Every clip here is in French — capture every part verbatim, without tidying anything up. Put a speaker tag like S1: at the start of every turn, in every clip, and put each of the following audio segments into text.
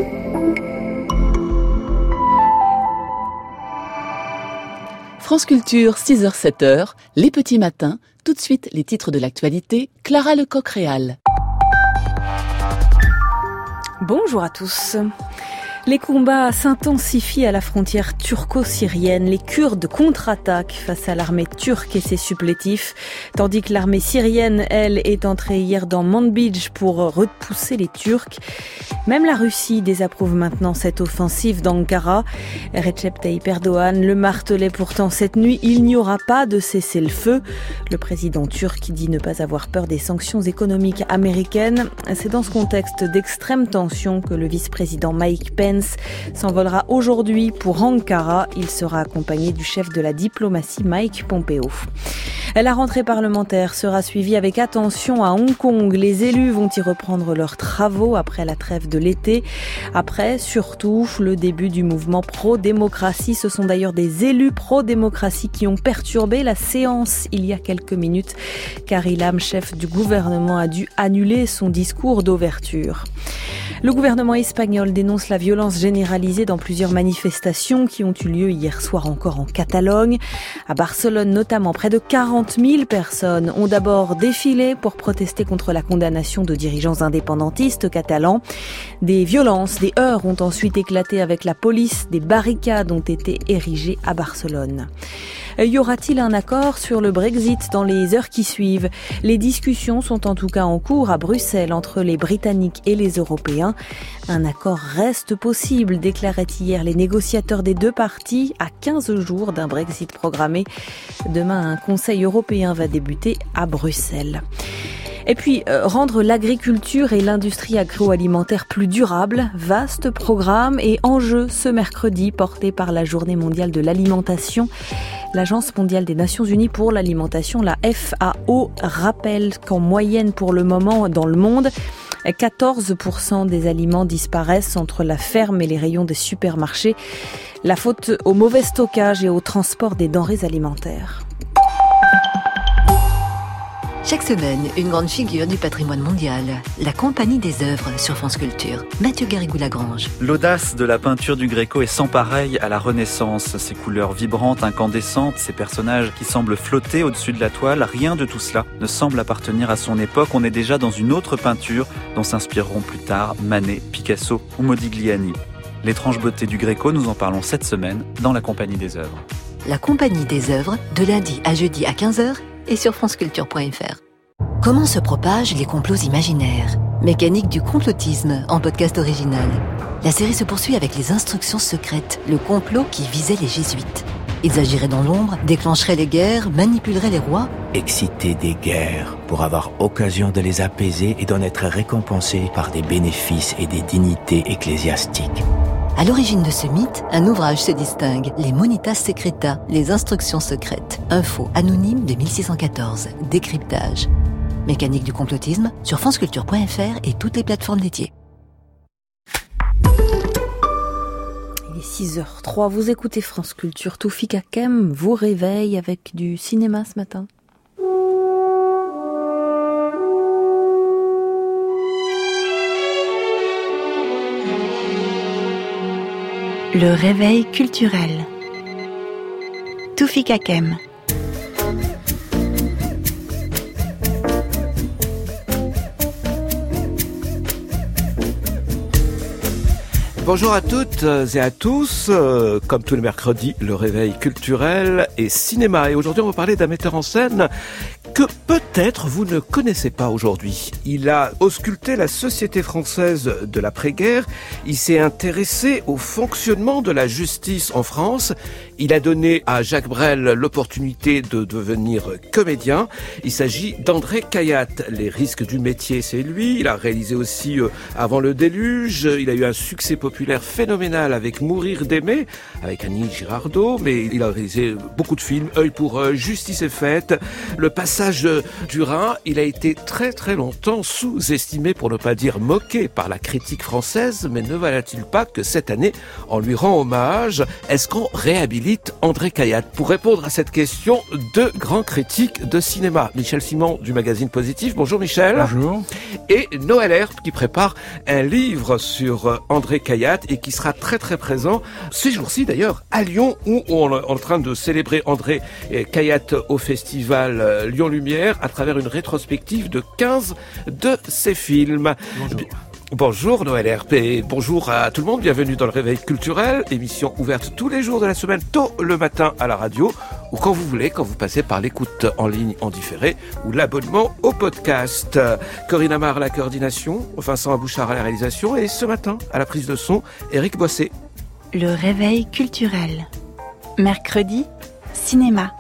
S1: France Culture, six heures sept heures, les petits matins. Tout de suite, les titres de l'actualité. Clara Lecoq-Réal.
S2: Bonjour à tous. Les combats s'intensifient à la frontière turco-syrienne. Les Kurdes contre-attaquent face à l'armée turque et ses supplétifs, tandis que l'armée syrienne, elle, est entrée hier dans Manbij pour repousser les Turcs. Même la Russie désapprouve maintenant cette offensive d'Ankara. Recep Tayyip Erdogan le martelait pourtant cette nuit, il n'y aura pas de cessez-le-feu. Le président turc dit ne pas avoir peur des sanctions économiques américaines. C'est dans ce contexte d'extrême tension que le vice-président Mike Pence s'envolera aujourd'hui pour Ankara. Il sera accompagné du chef de la diplomatie Mike Pompeo. La rentrée parlementaire sera suivie avec attention à Hong Kong. Les élus vont y reprendre leurs travaux après la trêve de l'été. Après, surtout, le début du mouvement pro-démocratie. Ce sont d'ailleurs des élus pro-démocratie qui ont perturbé la séance il y a quelques minutes. Carrie Lam, chef du gouvernement, a dû annuler son discours d'ouverture. Le gouvernement espagnol dénonce la violence généralisée dans plusieurs manifestations qui ont eu lieu hier soir encore en Catalogne. À Barcelone notamment, près de quarante mille personnes ont d'abord défilé pour protester contre la condamnation de dirigeants indépendantistes catalans. Des violences, des heurts ont ensuite éclaté avec la police. Des barricades ont été érigées à Barcelone. Y aura-t-il un accord sur le Brexit dans les heures qui suivent ? Les discussions sont en tout cas en cours à Bruxelles entre les Britanniques et les Européens. Un accord reste possible, déclaraient hier les négociateurs des deux parties à quinze jours d'un Brexit programmé. Demain, un Conseil européen va débuter à Bruxelles. Et puis, euh, rendre l'agriculture et l'industrie agroalimentaire plus durables, vaste programme et enjeu ce mercredi porté par la Journée mondiale de l'alimentation. L'Agence mondiale des Nations Unies pour l'alimentation, la F A O, rappelle qu'en moyenne pour le moment dans le monde, quatorze pour cent des aliments disparaissent entre la ferme et les rayons des supermarchés. La faute au mauvais stockage et au transport des denrées alimentaires.
S3: Chaque semaine, une grande figure du patrimoine mondial, la Compagnie des œuvres sur France Culture. Mathieu Garrigou-Lagrange.
S4: L'audace de la peinture du Gréco est sans pareil à la Renaissance. Ses couleurs vibrantes, incandescentes, ses personnages qui semblent flotter au-dessus de la toile, rien de tout cela ne semble appartenir à son époque. On est déjà dans une autre peinture dont s'inspireront plus tard Manet, Picasso ou Modigliani. L'étrange beauté du Gréco, nous en parlons cette semaine dans la Compagnie des œuvres.
S3: La Compagnie des œuvres, de lundi à jeudi à quinze heures et sur franceculture point f r. Comment se propagent les complots imaginaires ? Mécanique du complotisme en podcast original. La série se poursuit avec les instructions secrètes, le complot qui visait les jésuites. Ils agiraient dans l'ombre, déclencheraient les guerres, manipuleraient les rois.
S5: Exciter des guerres pour avoir occasion de les apaiser et d'en être récompensés par des bénéfices et des dignités ecclésiastiques.
S3: À l'origine de ce mythe, un ouvrage se distingue, les Monitas Secreta, les instructions secrètes. Info anonyme de mille six cent quatorze, décryptage. Mécanique du complotisme sur franceculture point f r et toutes les plateformes dédiées.
S2: Il est six heures trois, vous écoutez France Culture. Toufik Hakem vous réveille avec du cinéma ce matin.
S6: Le réveil culturel. Toufik Hakem.
S7: Bonjour à toutes et à tous, euh, comme tous les mercredis, le réveil culturel et cinéma. Et aujourd'hui, on va parler d'un metteur en scène que peut-être vous ne connaissez pas aujourd'hui. Il a ausculté la société française de l'après-guerre, il s'est intéressé au fonctionnement de la justice en France, il a donné à Jacques Brel l'opportunité de devenir comédien. Il s'agit d'André Cayatte. Les risques du métier, c'est lui. Il a réalisé aussi euh, Avant le déluge, il a eu un succès populaire phénoménal avec Mourir d'aimer, avec Annie Girardot, mais il a réalisé beaucoup de films, Œil pour œil, Justice est faite, Le passage du Rhin. Il a été très très longtemps sous-estimé, pour ne pas dire moqué, par la critique française, mais ne voilà-t-il pas que cette année, on lui rend hommage? Est-ce qu'on réhabilite mérite André Cayatte? Pour répondre à cette question, deux grands critiques de cinéma. Michel Simon du magazine Positif. Bonjour Michel.
S8: Bonjour.
S7: Et Noël Herp qui prépare un livre sur André Cayatte et qui sera très très présent ces jours-ci d'ailleurs à Lyon où on est en train de célébrer André Cayatte au festival Lyon Lumière à travers une rétrospective de quinze de ses films.
S8: Bonjour.
S7: Bonjour Noël Herp et bonjour à tout le monde, bienvenue dans le Réveil Culturel, émission ouverte tous les jours de la semaine, tôt le matin à la radio, ou quand vous voulez, quand vous passez par l'écoute en ligne en différé, ou l'abonnement au podcast. Corinne Amar à la coordination, Vincent Abouchard à la réalisation, et ce matin, à la prise de son, Éric Boissé.
S6: Le Réveil Culturel. Mercredi, cinéma.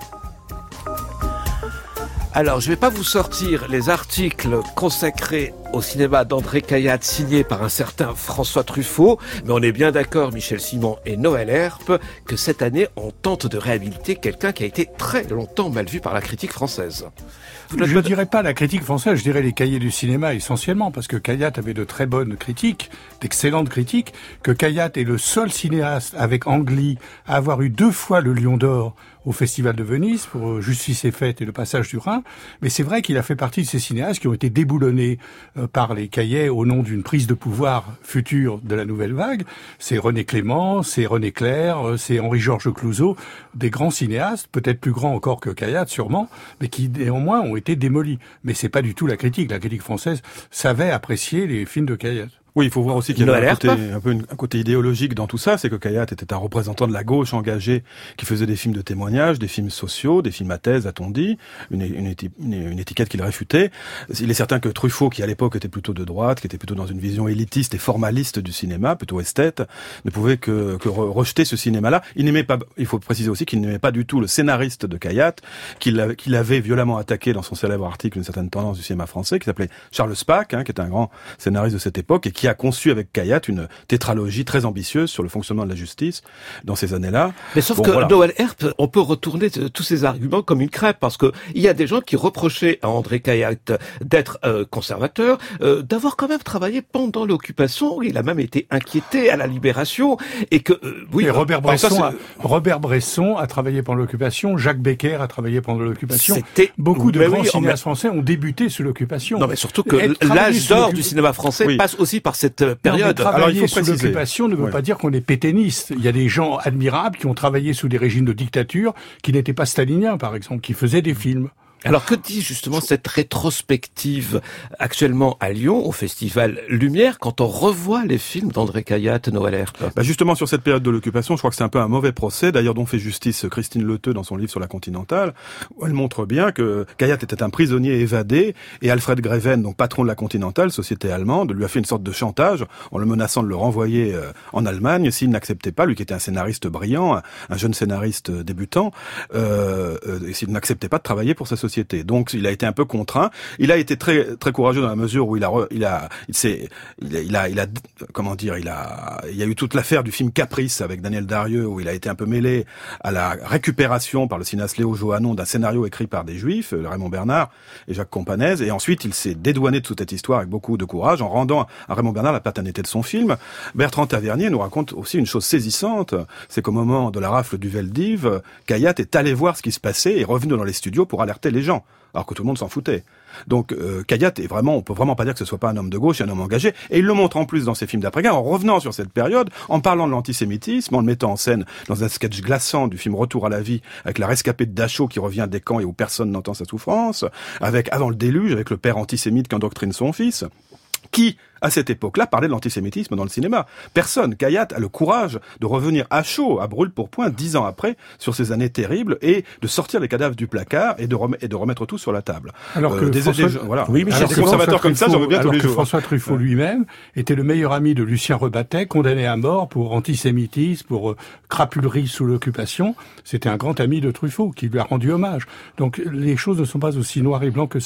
S7: Alors, je ne vais pas vous sortir les articles consacrés au cinéma d'André Cayatte signé par un certain François Truffaut, mais on est bien d'accord, Michel Simon et Noël Herp, que cette année, on tente de réhabiliter quelqu'un qui a été très longtemps mal vu par la critique française.
S8: Je ne dirais pas la critique française, je dirais les cahiers du cinéma essentiellement, parce que Cayatte avait de très bonnes critiques, d'excellentes critiques, que Cayatte est le seul cinéaste avec Ang Lee à avoir eu deux fois le Lion d'Or au Festival de Venise pour Justice est faite et Le Passage du Rhin. Mais c'est vrai qu'il a fait partie de ces cinéastes qui ont été déboulonnés euh, par les cahiers au nom d'une prise de pouvoir future de la nouvelle vague. C'est René Clément, c'est René Clair, euh, c'est Henri-Georges Clouzot, des grands cinéastes, peut-être plus grands encore que Cayatte sûrement, mais qui néanmoins ont été démolis. Mais c'est pas du tout la critique. La critique française savait apprécier les films de Cayatte.
S9: Oui, il faut voir aussi qu'il y avait un côté, un peu une, un côté idéologique dans tout ça, c'est que Cayatte était un représentant de la gauche engagé qui faisait des films de témoignage, des films sociaux, des films à thèse, a-t-on dit, une, une, éti, une, une étiquette qu'il réfutait. Il est certain que Truffaut, qui à l'époque était plutôt de droite, qui était plutôt dans une vision élitiste et formaliste du cinéma, plutôt esthète, ne pouvait que, que rejeter ce cinéma-là. Il n'aimait pas, il faut préciser aussi qu'il n'aimait pas du tout le scénariste de Cayatte, qu'il, qu'il avait violemment attaqué dans son célèbre article une certaine tendance du cinéma français, qui s'appelait Charles Spaak, hein, qui était un grand scénariste de cette époque et qui a conçu avec Cayatte une tétralogie très ambitieuse sur le fonctionnement de la justice dans ces années-là.
S7: Mais sauf
S9: bon,
S7: que
S9: voilà.
S7: Noël Herp, on peut retourner t- tous ces arguments comme une crêpe, parce que il y a des gens qui reprochaient à André Cayatte d'être euh, conservateur, euh, d'avoir quand même travaillé pendant l'occupation. Il a même été inquiété à la Libération et que euh, oui.
S8: Et Robert
S7: Bresson,
S8: Bresson,
S7: ça,
S8: a, Robert Bresson a travaillé pendant l'occupation. Jacques Becker a travaillé pendant l'occupation.
S7: C'était
S8: beaucoup de
S7: mais
S8: grands
S7: oui,
S8: cinéastes français ont débuté sous l'occupation.
S7: Non, mais surtout que l'âge d'or du cinéma français oui. passe aussi par cette période.
S8: Non,
S9: alors il faut
S8: sous
S9: préciser.
S8: L'occupation ne veut
S9: ouais.
S8: pas dire qu'on est pétainiste. Il y a des gens admirables qui ont travaillé sous des régimes de dictature qui n'étaient pas staliniens, par exemple, qui faisaient des films.
S7: Alors que dit justement cette rétrospective actuellement à Lyon au Festival Lumière quand on revoit les films d'André Cayatte, Noël Herp?
S9: Bah justement sur cette période de l'occupation, je crois que c'est un peu un mauvais procès, d'ailleurs dont fait justice Christine Leteux dans son livre sur la Continentale, où elle montre bien que Cayatte était un prisonnier évadé et Alfred Greven, donc patron de la Continentale, société allemande, lui a fait une sorte de chantage en le menaçant de le renvoyer en Allemagne s'il n'acceptait pas, lui qui était un scénariste brillant, un, un jeune scénariste débutant, euh, euh, s'il n'acceptait pas de travailler pour sa société. Donc il a été un peu contraint. Il a été très très courageux dans la mesure où il a il a il s'est il a, il a il a comment dire il a il y a eu toute l'affaire du film Caprice avec Daniel Darieux où il a été un peu mêlé à la récupération par le cinéaste Léo Johannon d'un scénario écrit par des Juifs, Raymond Bernard et Jacques Companèse, et ensuite il s'est dédouané de toute cette histoire avec beaucoup de courage en rendant à Raymond Bernard la paternité de son film. Bertrand Tavernier nous raconte aussi une chose saisissante, c'est qu'au moment de la rafle du Veldiv, Cayatte est allé voir ce qui se passait et est revenu dans les studios pour alerter les gens, alors que tout le monde s'en foutait. Donc euh, Cayatte est vraiment, on peut vraiment pas dire que ce soit pas un homme de gauche, un homme engagé, et il le montre en plus dans ses films d'après-guerre, en revenant sur cette période, en parlant de l'antisémitisme, en le mettant en scène dans un sketch glaçant du film Retour à la vie, avec la rescapée de Dachau qui revient des camps et où personne n'entend sa souffrance, avec Avant le déluge, avec le père antisémite qui endoctrine son fils. Qui, à cette époque-là, parlait de l'antisémitisme dans le cinéma? Personne. Cayatte a le courage de revenir à chaud, à brûle-pourpoint, dix ans après, sur ces années terribles, et de sortir les cadavres du placard et de, rem- et de remettre tout sur la table.
S8: Alors que
S9: euh, des,
S8: François...
S9: des, voilà.
S8: oui, mais
S9: alors des conservateurs comme ça, j'en veux bien tous
S8: alors
S9: les
S8: que
S9: jours.
S8: François Truffaut lui-même était le meilleur ami de Lucien Rebattet, condamné à mort pour antisémitisme, pour euh, crapulerie sous l'occupation. C'était un grand ami de Truffaut qui lui a rendu hommage. Donc les choses ne sont pas aussi noires et blancs que cela.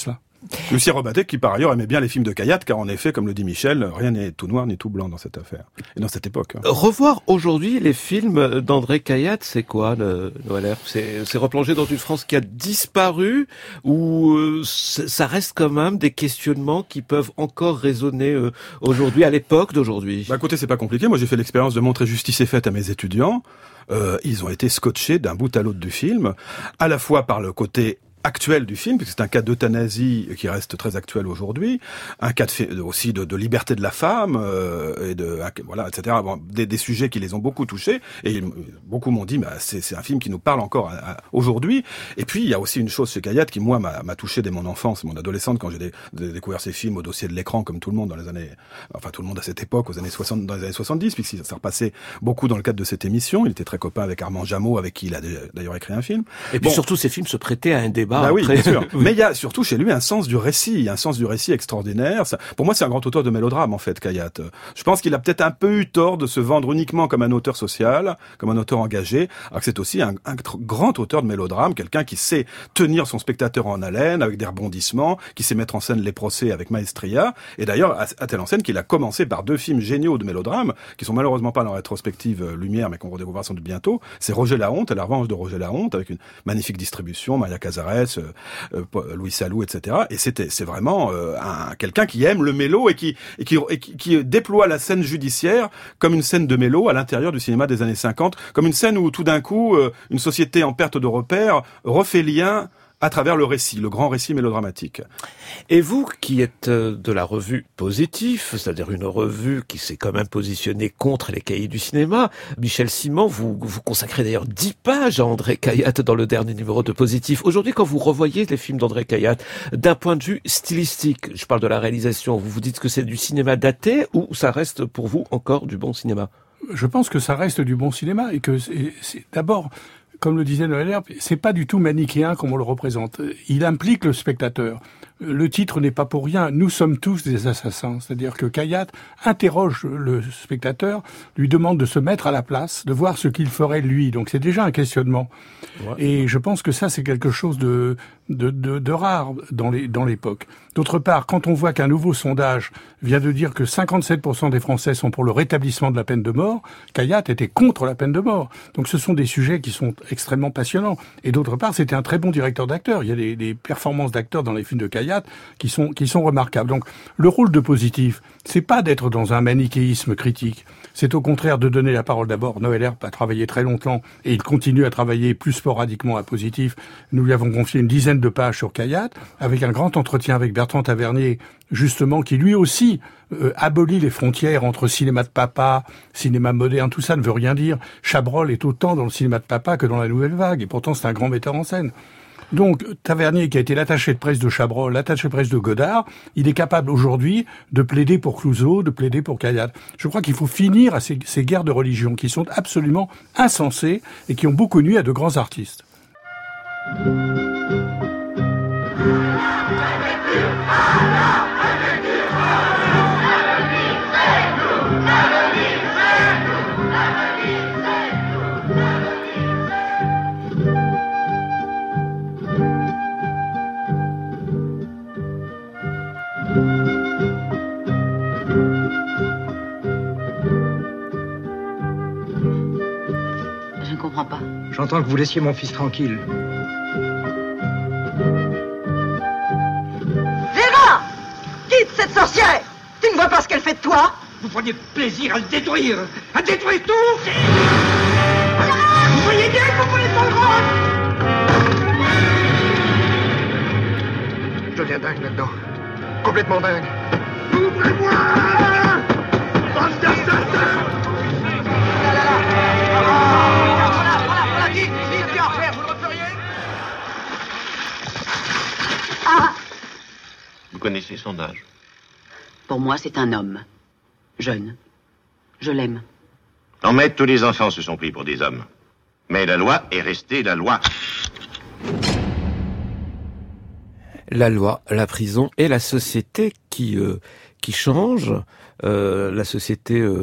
S9: Lucie Rebatté, qui par ailleurs aimait bien les films de Cayatte, car en effet, comme le dit Michel, rien n'est tout noir ni tout blanc dans cette affaire, et dans cette époque. Hein.
S7: Revoir aujourd'hui les films d'André Cayatte, c'est quoi, le Noël Herve? C'est, c'est replonger dans une France qui a disparu, ou euh, ça reste quand même des questionnements qui peuvent encore résonner euh, aujourd'hui, à l'époque d'aujourd'hui?
S9: Bah écoutez, c'est pas compliqué. Moi, j'ai fait l'expérience de montrer Justice est faite à mes étudiants. Euh, ils ont été scotchés d'un bout à l'autre du film, à la fois par le côté actuel du film, puisque c'est un cas d'euthanasie qui reste très actuel aujourd'hui, un cas de, aussi de, de liberté de la femme, euh, et de voilà, et cetera. Bon, des, des sujets qui les ont beaucoup touchés, et beaucoup m'ont dit, bah, c'est, c'est un film qui nous parle encore à, à, aujourd'hui. Et puis il y a aussi une chose chez Cayatte qui moi m'a, m'a touché dès mon enfance, mon adolescence, quand j'ai dé, dé, découvert ces films au dossier de l'écran, comme tout le monde dans les années, enfin tout le monde à cette époque, aux années soixante, dans les années soixante-dix, puisque ça repassait beaucoup dans le cadre de cette émission. Il était très copain avec Armand Jameau, avec qui il a d'ailleurs écrit un film.
S7: Et puis bon, surtout, ces films se prêtaient à un débat.
S9: Bah
S7: après.
S9: Oui, bien sûr. Mais il y a surtout chez lui un sens du récit, un sens du récit extraordinaire. Ça, pour moi, c'est un grand auteur de mélodrame, en fait, Cayatte. Je pense qu'il a peut-être un peu eu tort de se vendre uniquement comme un auteur social, comme un auteur engagé, alors que c'est aussi un, un grand auteur de mélodrame, quelqu'un qui sait tenir son spectateur en haleine avec des rebondissements, qui sait mettre en scène les procès avec maestria. Et d'ailleurs, à, à telle enseigne qu'il a commencé par deux films géniaux de mélodrame, qui sont malheureusement pas dans la rétrospective euh, Lumière, mais qu'on redécouvrira sans doute bientôt. C'est Roger la Honte, et la revanche de Roger la Honte, avec une magnifique distribution, Maria Cazares, euh, euh, Louis Salou, et cetera. Et c'était, c'est vraiment euh, un, quelqu'un qui aime le mélo et qui, et qui, et qui, qui déploie la scène judiciaire comme une scène de mélo à l'intérieur du cinéma des années cinquante, comme une scène où tout d'un coup, euh, une société en perte de repères refait lien à travers le récit, le grand récit mélodramatique.
S7: Et vous, qui êtes de la revue Positif, c'est-à-dire une revue qui s'est quand même positionnée contre les cahiers du cinéma, Michel Simon, vous, vous consacrez d'ailleurs dix pages à André Cayatte dans le dernier numéro de Positif. Aujourd'hui, quand vous revoyez les films d'André Cayatte, d'un point de vue stylistique, je parle de la réalisation, vous vous dites que c'est du cinéma daté ou ça reste pour vous encore du bon cinéma?
S8: Je pense que ça reste du bon cinéma et que c'est, c'est d'abord... Comme le disait Noël Herve, c'est pas du tout manichéen comme on le représente. Il implique le spectateur. Le titre n'est pas pour rien. Nous sommes tous des assassins. C'est-à-dire que Cayatte interroge le spectateur, lui demande de se mettre à la place, de voir ce qu'il ferait lui. Donc c'est déjà un questionnement. Ouais. Et je pense que ça, c'est quelque chose de, de, de, de rare dans les, dans l'époque. D'autre part, quand on voit qu'un nouveau sondage vient de dire que cinquante-sept pour cent des Français sont pour le rétablissement de la peine de mort, Cayatte était contre la peine de mort. Donc ce sont des sujets qui sont extrêmement passionnants. Et d'autre part, c'était un très bon directeur d'acteurs. Il y a des, des performances d'acteurs dans les films de Cayatte qui sont, qui sont remarquables. Donc le rôle de Positif, c'est pas d'être dans un manichéisme critique. C'est au contraire de donner la parole d'abord. Noël Herve a travaillé très longtemps et il continue à travailler plus sporadiquement à Positif. Nous lui avons confié une dizaine de pages sur Cayatte, avec un grand entretien avec Bertrand Tavernier, justement, qui lui aussi euh, abolit les frontières entre cinéma de papa, cinéma moderne, tout ça ne veut rien dire. Chabrol est autant dans le cinéma de papa que dans la nouvelle vague, et pourtant c'est un grand metteur en scène. Donc, Tavernier, qui a été l'attaché de presse de Chabrol, l'attaché de presse de Godard, il est capable aujourd'hui de plaider pour Clouzot, de plaider pour Cayatte. Je crois qu'il faut finir à ces, ces guerres de religion qui sont absolument insensées et qui ont beaucoup nui à de grands artistes.
S10: Je ne comprends pas.
S11: J'entends que vous laissiez mon fils tranquille.
S12: Vera! Quitte cette sorcière! Tu ne vois pas ce qu'elle fait de toi?
S11: Vous prenez plaisir à le détruire! À détruire tout! Vous voyez bien que vous prenez pas le droit! Je deviens dingue là-dedans. Complètement dingue. Ouvrez-moi! Bande d'assassins!
S10: Vous
S13: connaissez son âge?
S10: Pour moi, c'est un homme. Jeune. Je l'aime.
S13: En maître, tous les enfants se sont pris pour des hommes. Mais la loi est restée la loi.
S7: La loi, la prison et la société qui euh, qui change, euh, la société euh,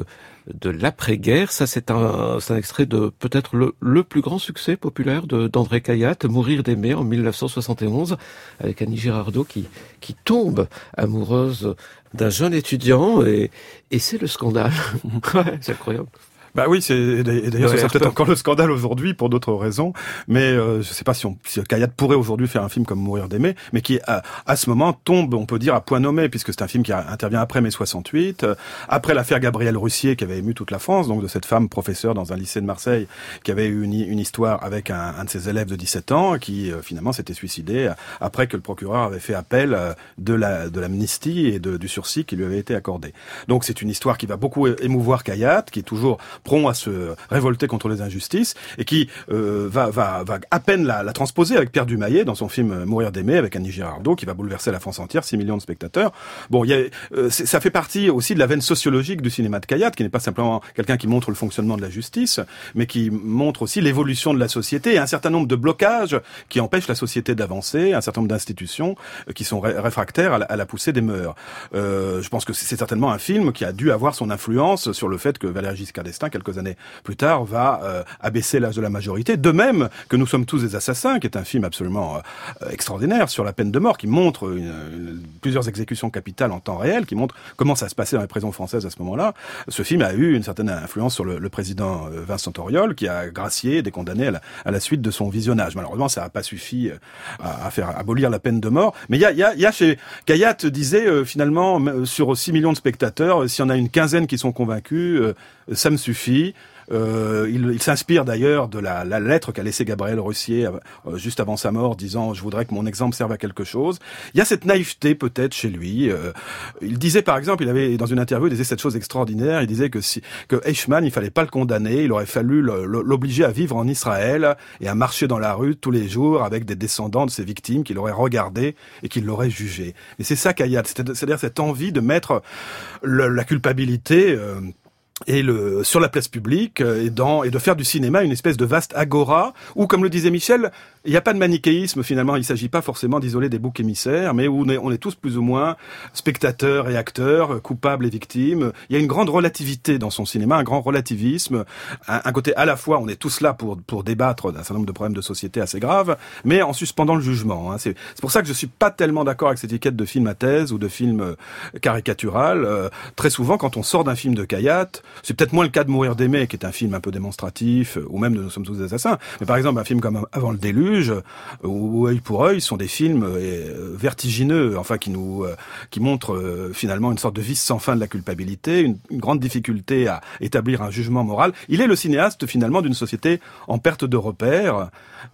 S7: de l'après-guerre. Ça, c'est un, c'est un extrait de peut-être le, le plus grand succès populaire de, d'André Cayatte, Mourir d'aimer en mille neuf cent soixante et onze, avec Annie Girardot qui, qui tombe amoureuse d'un jeune étudiant et, et c'est le scandale. Ouais, c'est incroyable.
S9: Bah oui, c'est et d'ailleurs
S7: ouais,
S9: c'est peut-être encore le scandale aujourd'hui pour d'autres raisons, mais euh, je sais pas si, on, si Cayatte pourrait aujourd'hui faire un film comme Mourir d'aimer, mais qui à, à ce moment tombe, on peut dire, à point nommé, puisque c'est un film qui intervient après mai soixante-huit, euh, après l'affaire Gabrielle Russier qui avait ému toute la France, donc de cette femme professeure dans un lycée de Marseille qui avait eu une, une histoire avec un, un de ses élèves de dix-sept ans qui euh, finalement s'était suicidé après que le procureur avait fait appel euh, de la de l'amnistie et de, du sursis qui lui avait été accordé. Donc c'est une histoire qui va beaucoup émouvoir Cayatte, qui est toujours prompt à se révolter contre les injustices et qui euh, va, va, va à peine la, la transposer avec Pierre Dumayet dans son film Mourir d'aimer avec Annie Girardot qui va bouleverser la France entière, six millions de spectateurs. Bon, il y a, euh, ça fait partie aussi de la veine sociologique du cinéma de Cayatte, qui n'est pas simplement quelqu'un qui montre le fonctionnement de la justice, mais qui montre aussi l'évolution de la société et un certain nombre de blocages qui empêchent la société d'avancer, un certain nombre d'institutions qui sont ré- réfractaires à la, à la poussée des mœurs. Euh, je pense que c'est, c'est certainement un film qui a dû avoir son influence sur le fait que Valéry Giscard d'Estaing, quelques années plus tard, va euh, abaisser l'âge de la majorité. De même que Nous sommes tous des assassins, qui est un film absolument euh, extraordinaire sur la peine de mort, qui montre une, une, plusieurs exécutions capitales en temps réel, qui montre comment ça se passait dans les prisons françaises à ce moment-là. Ce film a eu une certaine influence sur le, le président Vincent Auriol, qui a gracié des condamnés à la, à la suite de son visionnage. Malheureusement, ça n'a pas suffi à, à faire abolir la peine de mort. Mais il y a, y, a, y a chez Cayatte disait euh, finalement sur six millions de spectateurs, s'il y en a une quinzaine qui sont convaincus, euh, ça me suffit. Euh, il, il s'inspire d'ailleurs de la, la lettre qu'a laissée Gabrielle Russier euh, juste avant sa mort, disant « Je voudrais que mon exemple serve à quelque chose ». Il y a cette naïveté peut-être chez lui. Euh, il disait par exemple, il avait dans une interview, il disait cette chose extraordinaire, il disait que si que Eichmann, il fallait pas le condamner, il aurait fallu le, le, l'obliger à vivre en Israël et à marcher dans la rue tous les jours avec des descendants de ses victimes qu'il aurait regardé et qu'il l'aurait jugé. Et c'est ça Cayatte, c'est-à-dire cette envie de mettre le, la culpabilité euh, et le sur la place publique et dans et de faire du cinéma une espèce de vaste agora où, comme le disait Michel, il n'y a pas de manichéisme finalement. Il ne s'agit pas forcément d'isoler des boucs émissaires, mais où on est, on est tous plus ou moins spectateurs et acteurs, coupables et victimes. Il y a une grande relativité dans son cinéma, un grand relativisme, un, un côté à la fois on est tous là pour pour débattre d'un certain nombre de problèmes de société assez graves, mais en suspendant le jugement. Hein. C'est, c'est pour ça que je suis pas tellement d'accord avec cette étiquette de film à thèse ou de film caricatural. Euh, très souvent, quand on sort d'un film de Cayatte, c'est peut-être moins le cas de Mourir d'aimer, qui est un film un peu démonstratif, ou même de Nous sommes tous des assassins. Mais par exemple, un film comme Avant le déluge, ou Œil pour œil, sont des films vertigineux, enfin qui nous, qui montrent finalement une sorte de vice sans fin de la culpabilité, une, une grande difficulté à établir un jugement moral. Il est le cinéaste finalement d'une société en perte de repères,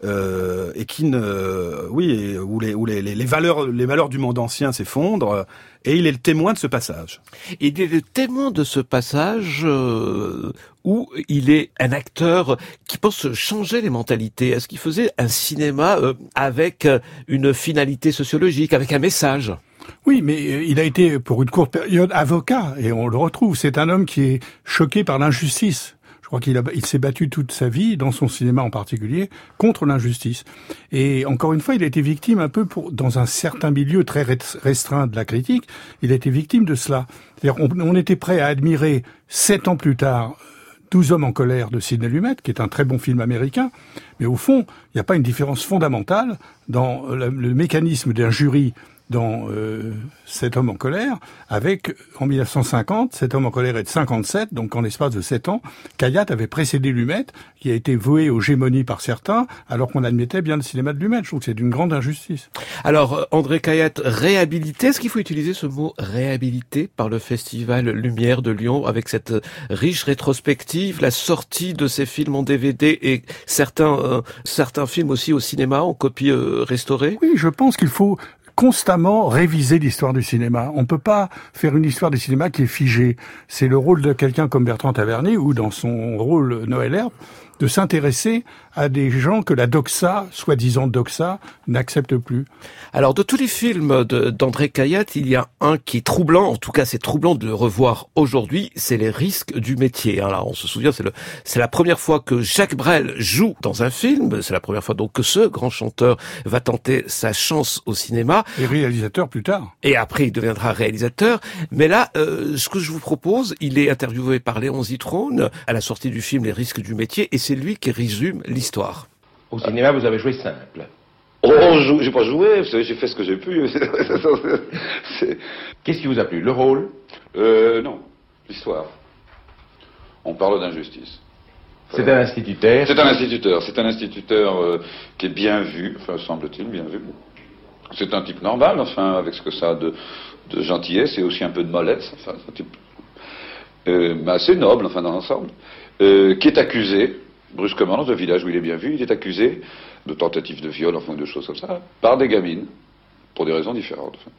S9: euh, et qui ne, oui, où les, où les, les, les valeurs, les valeurs du monde ancien s'effondrent. Et il est le témoin de ce passage.
S7: Il est le témoin de ce passage euh, où il est un acteur qui pense changer les mentalités. Est-ce qu'il faisait un cinéma euh, avec une finalité sociologique, avec un message ?
S8: Oui, mais il a été pour une courte période avocat, et on le retrouve. C'est un homme qui est choqué par l'injustice. Je crois qu'il a, il s'est battu toute sa vie, dans son cinéma en particulier, contre l'injustice. Et encore une fois, il a été victime un peu, pour, dans un certain milieu très restreint de la critique, il a été victime de cela. C'est-à-dire, on, on était prêt à admirer, sept ans plus tard, Douze hommes en colère de Sidney Lumet, qui est un très bon film américain, mais au fond, il n'y a pas une différence fondamentale dans le, le mécanisme d'un jury dans euh, Sept hommes en colère, avec, en mille neuf cent cinquante, Sept hommes en colère est de cinquante-sept, donc en l'espace de sept ans, Cayatte avait précédé Lumet, qui a été voué aux gémonies par certains, alors qu'on admettait bien le cinéma de Lumet. Je trouve que c'est d'une grande injustice.
S7: Alors, André Cayatte, réhabilité, est-ce qu'il faut utiliser ce mot réhabilité par le Festival Lumière de Lyon, avec cette riche rétrospective, la sortie de ces films en D V D et certains, euh, certains films aussi au cinéma en copie euh, restaurée ?
S8: Oui, je pense qu'il faut constamment réviser l'histoire du cinéma. On peut pas faire une histoire du cinéma qui est figée. C'est le rôle de quelqu'un comme Bertrand Tavernier, ou dans son rôle Noël Herbe, de s'intéresser à des gens que la doxa, soi-disant doxa, n'accepte plus.
S7: Alors, de tous les films de, d'André Cayatte, il y a un qui est troublant, en tout cas c'est troublant de le revoir aujourd'hui, c'est Les risques du métier. Alors, on se souvient, c'est, le, c'est la première fois que Jacques Brel joue dans un film, c'est la première fois donc que ce grand chanteur va tenter sa chance au cinéma.
S8: Et réalisateur plus tard.
S7: Et après, il deviendra réalisateur. Mais là, euh, ce que je vous propose, il est interviewé par Léon Zitrone à la sortie du film Les risques du métier, et c'est lui qui résume l'histoire.
S14: Au cinéma, vous avez joué simple.
S15: Oh, jou- j'ai pas joué, vous savez, j'ai fait ce que j'ai pu. C'est...
S14: Qu'est-ce qui vous a plu? Le rôle?
S15: Euh, non, l'histoire. On parle d'injustice.
S14: C'est un instituteur.
S15: C'est un instituteur, c'est un instituteur euh, qui est bien vu, enfin, semble-t-il, bien vu. C'est un type normal, enfin, avec ce que ça a de, de gentillesse et aussi un peu de mollesse, enfin, c'est un type euh, mais assez noble, enfin, dans l'ensemble, euh, qui est accusé, brusquement, dans un village où il est bien vu, il est accusé de tentative de viol, enfin, de choses comme ça, par des gamines, pour des raisons différentes. Enfin.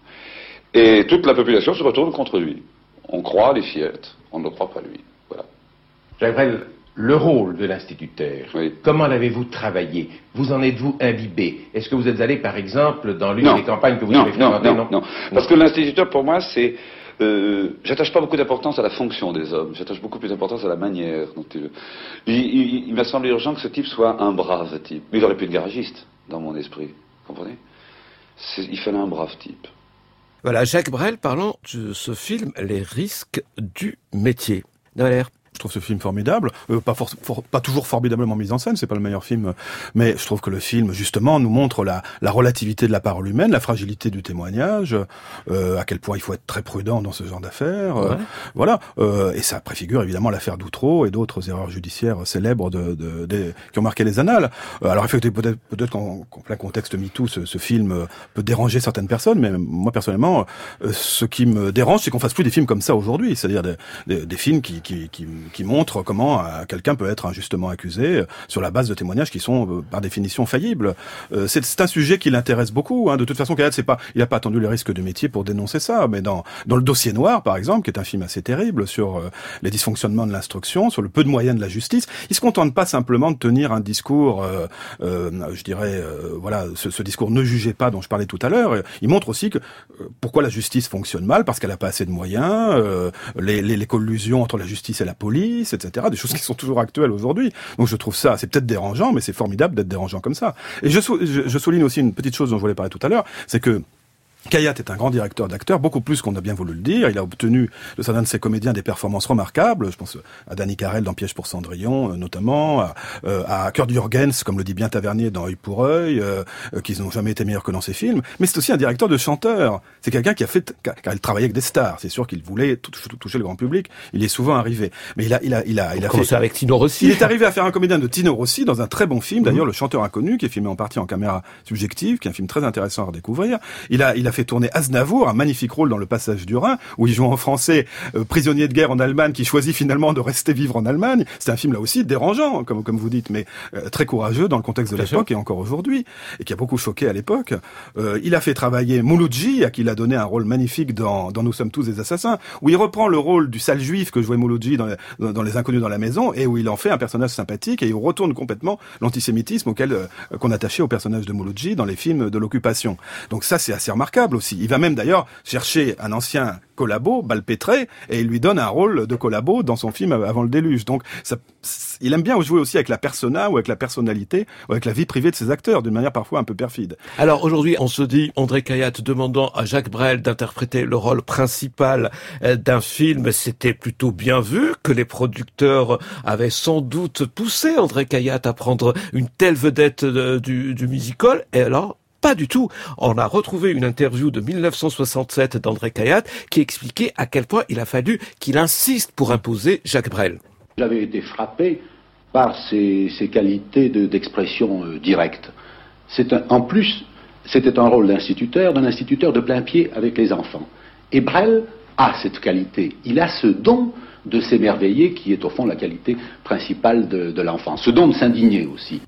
S15: Et toute la population se retourne contre lui. On croit les fillettes, on ne le croit pas lui. Voilà.
S14: Jacques Brel, le rôle de l'instituteur,
S15: oui.
S14: Comment l'avez-vous travaillé? Vous en êtes-vous imbibé? Est-ce que vous êtes allé, par exemple, dans l'une
S15: non.
S14: des campagnes que vous
S15: non,
S14: avez
S15: non,
S14: fréquentées?
S15: non, non, non. Parce que l'instituteur, pour moi, c'est... Euh, j'attache pas beaucoup d'importance à la fonction des hommes, j'attache beaucoup plus d'importance à la manière dont il... Il, il, il m'a semblé urgent que ce type soit un brave type. Mais il aurait pu être garagiste, dans mon esprit, vous comprenez? C'est, il fallait un brave type.
S7: Voilà, Jacques Brel parlant de ce film Les risques du métier. Valère.
S9: Je trouve ce film formidable, euh, pas, for- for- pas toujours formidablement mis en scène, c'est pas le meilleur film, mais je trouve que le film justement nous montre la, la relativité de la parole humaine, la fragilité du témoignage, euh, à quel point il faut être très prudent dans ce genre d'affaires, euh,
S7: ouais.
S9: voilà, euh, et ça préfigure évidemment l'affaire d'Outreau et d'autres erreurs judiciaires célèbres de, de, de, qui ont marqué les annales. Euh, alors effectivement, peut-être, peut-être qu'en, qu'en plein contexte MeToo, ce, ce film peut déranger certaines personnes, mais moi personnellement, euh, ce qui me dérange, c'est qu'on fasse plus des films comme ça aujourd'hui, c'est-à-dire des, des, des films qui, qui, qui qui montre comment euh, quelqu'un peut être injustement accusé euh, sur la base de témoignages qui sont euh, par définition faillibles. Euh, c'est, c'est un sujet qui l'intéresse beaucoup. Hein. De toute façon, Cayatte, c'est pas, il n'a pas attendu les risques du métier pour dénoncer ça. Mais dans dans le Dossier noir, par exemple, qui est un film assez terrible sur euh, les dysfonctionnements de l'instruction, sur le peu de moyens de la justice, il se contente pas simplement de tenir un discours, euh, euh, je dirais, euh, voilà, ce, ce discours ne jugez pas dont je parlais tout à l'heure. Il montre aussi que euh, pourquoi la justice fonctionne mal, parce qu'elle n'a pas assez de moyens, euh, les, les, les collusions entre la justice et la police, et cetera. Des choses qui sont toujours actuelles aujourd'hui. Donc je trouve ça, c'est peut-être dérangeant, mais c'est formidable d'être dérangeant comme ça. Et je, sou- je, je souligne aussi une petite chose dont je voulais parler tout à l'heure, c'est que Cayatte est un grand directeur d'acteurs, beaucoup plus qu'on a bien voulu le dire. Il a obtenu de certains de ses comédiens des performances remarquables. Je pense à Danny Carrel dans Piège pour Cendrillon, notamment, à, euh, à Kurt Jürgens, comme le dit bien Tavernier dans Œil pour Œil, euh, euh, qui n'ont jamais été meilleurs que dans ses films. Mais c'est aussi un directeur de chanteurs. C'est quelqu'un qui a fait, car il travaillait avec des stars. C'est sûr qu'il voulait toucher, toucher le grand public. Il est souvent arrivé. Mais il a, il a, il a, il a
S7: fait. avec Tino Rossi.
S9: Il est arrivé à faire un comédien de Tino Rossi dans un très bon film, d'ailleurs, mmh. Le Chanteur Inconnu, qui est filmé en partie en caméra subjective, qui est un film très intéressant à redécouvrir. Il a, il a fait tourner Aznavour, un magnifique rôle dans Le Passage du Rhin, où il joue en français euh, prisonnier de guerre en Allemagne qui choisit finalement de rester vivre en Allemagne. C'est un film là aussi dérangeant, comme comme vous dites, mais euh, très courageux dans le contexte de Bien l'époque sûr. Et encore aujourd'hui, et qui a beaucoup choqué à l'époque. Euh, il a fait travailler Mouloudji, à qui il a donné un rôle magnifique dans, dans Nous sommes tous des assassins, où il reprend le rôle du sale juif que jouait Mouloudji dans, dans, dans Les Inconnus dans la maison, et où il en fait un personnage sympathique, et il retourne complètement l'antisémitisme auquel euh, qu'on attachait au personnage de Mouloudji dans les films de l'occupation. Donc ça, c'est assez remarquable aussi. Il va même d'ailleurs chercher un ancien collabo, Balpétré, et il lui donne un rôle de collabo dans son film Avant le déluge. Donc, ça, il aime bien jouer aussi avec la persona ou avec la personnalité ou avec la vie privée de ses acteurs, d'une manière parfois un peu perfide.
S7: Alors aujourd'hui, on se dit, André Cayatte demandant à Jacques Brel d'interpréter le rôle principal d'un film, c'était plutôt bien vu, que les producteurs avaient sans doute poussé André Cayatte à prendre une telle vedette du, du musical, et alors pas du tout. On a retrouvé une interview de dix-neuf cent soixante-sept d'André Cayatte qui expliquait à quel point il a fallu qu'il insiste pour imposer Jacques Brel.
S16: J'avais été frappé par ses, ses qualités de, d'expression euh, directe. C'est un, en plus, c'était un rôle d'instituteur, d'un instituteur de plein pied avec les enfants. Et Brel a cette qualité. Il a ce don de s'émerveiller qui est au fond la qualité principale de, de l'enfant. Ce don de s'indigner aussi.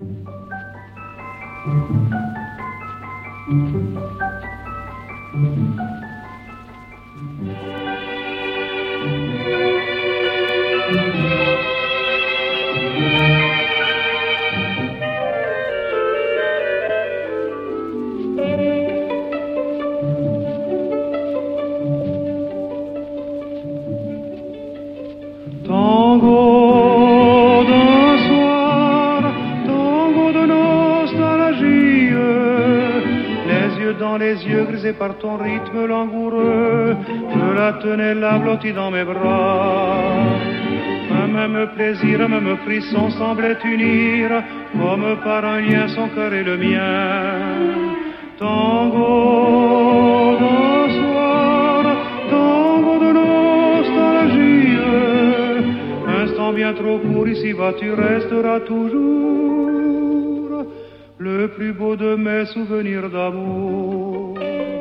S17: hypnotisé par ton rythme langoureux. Je la tenais là blottie dans mes bras. Un même plaisir, un même frisson semblait unir, comme par un lien son cœur et le mien. Tango d'un soir, tango de nostalgie. Instant bien trop court, ici-bas tu resteras toujours le plus beau de mes souvenirs d'amour.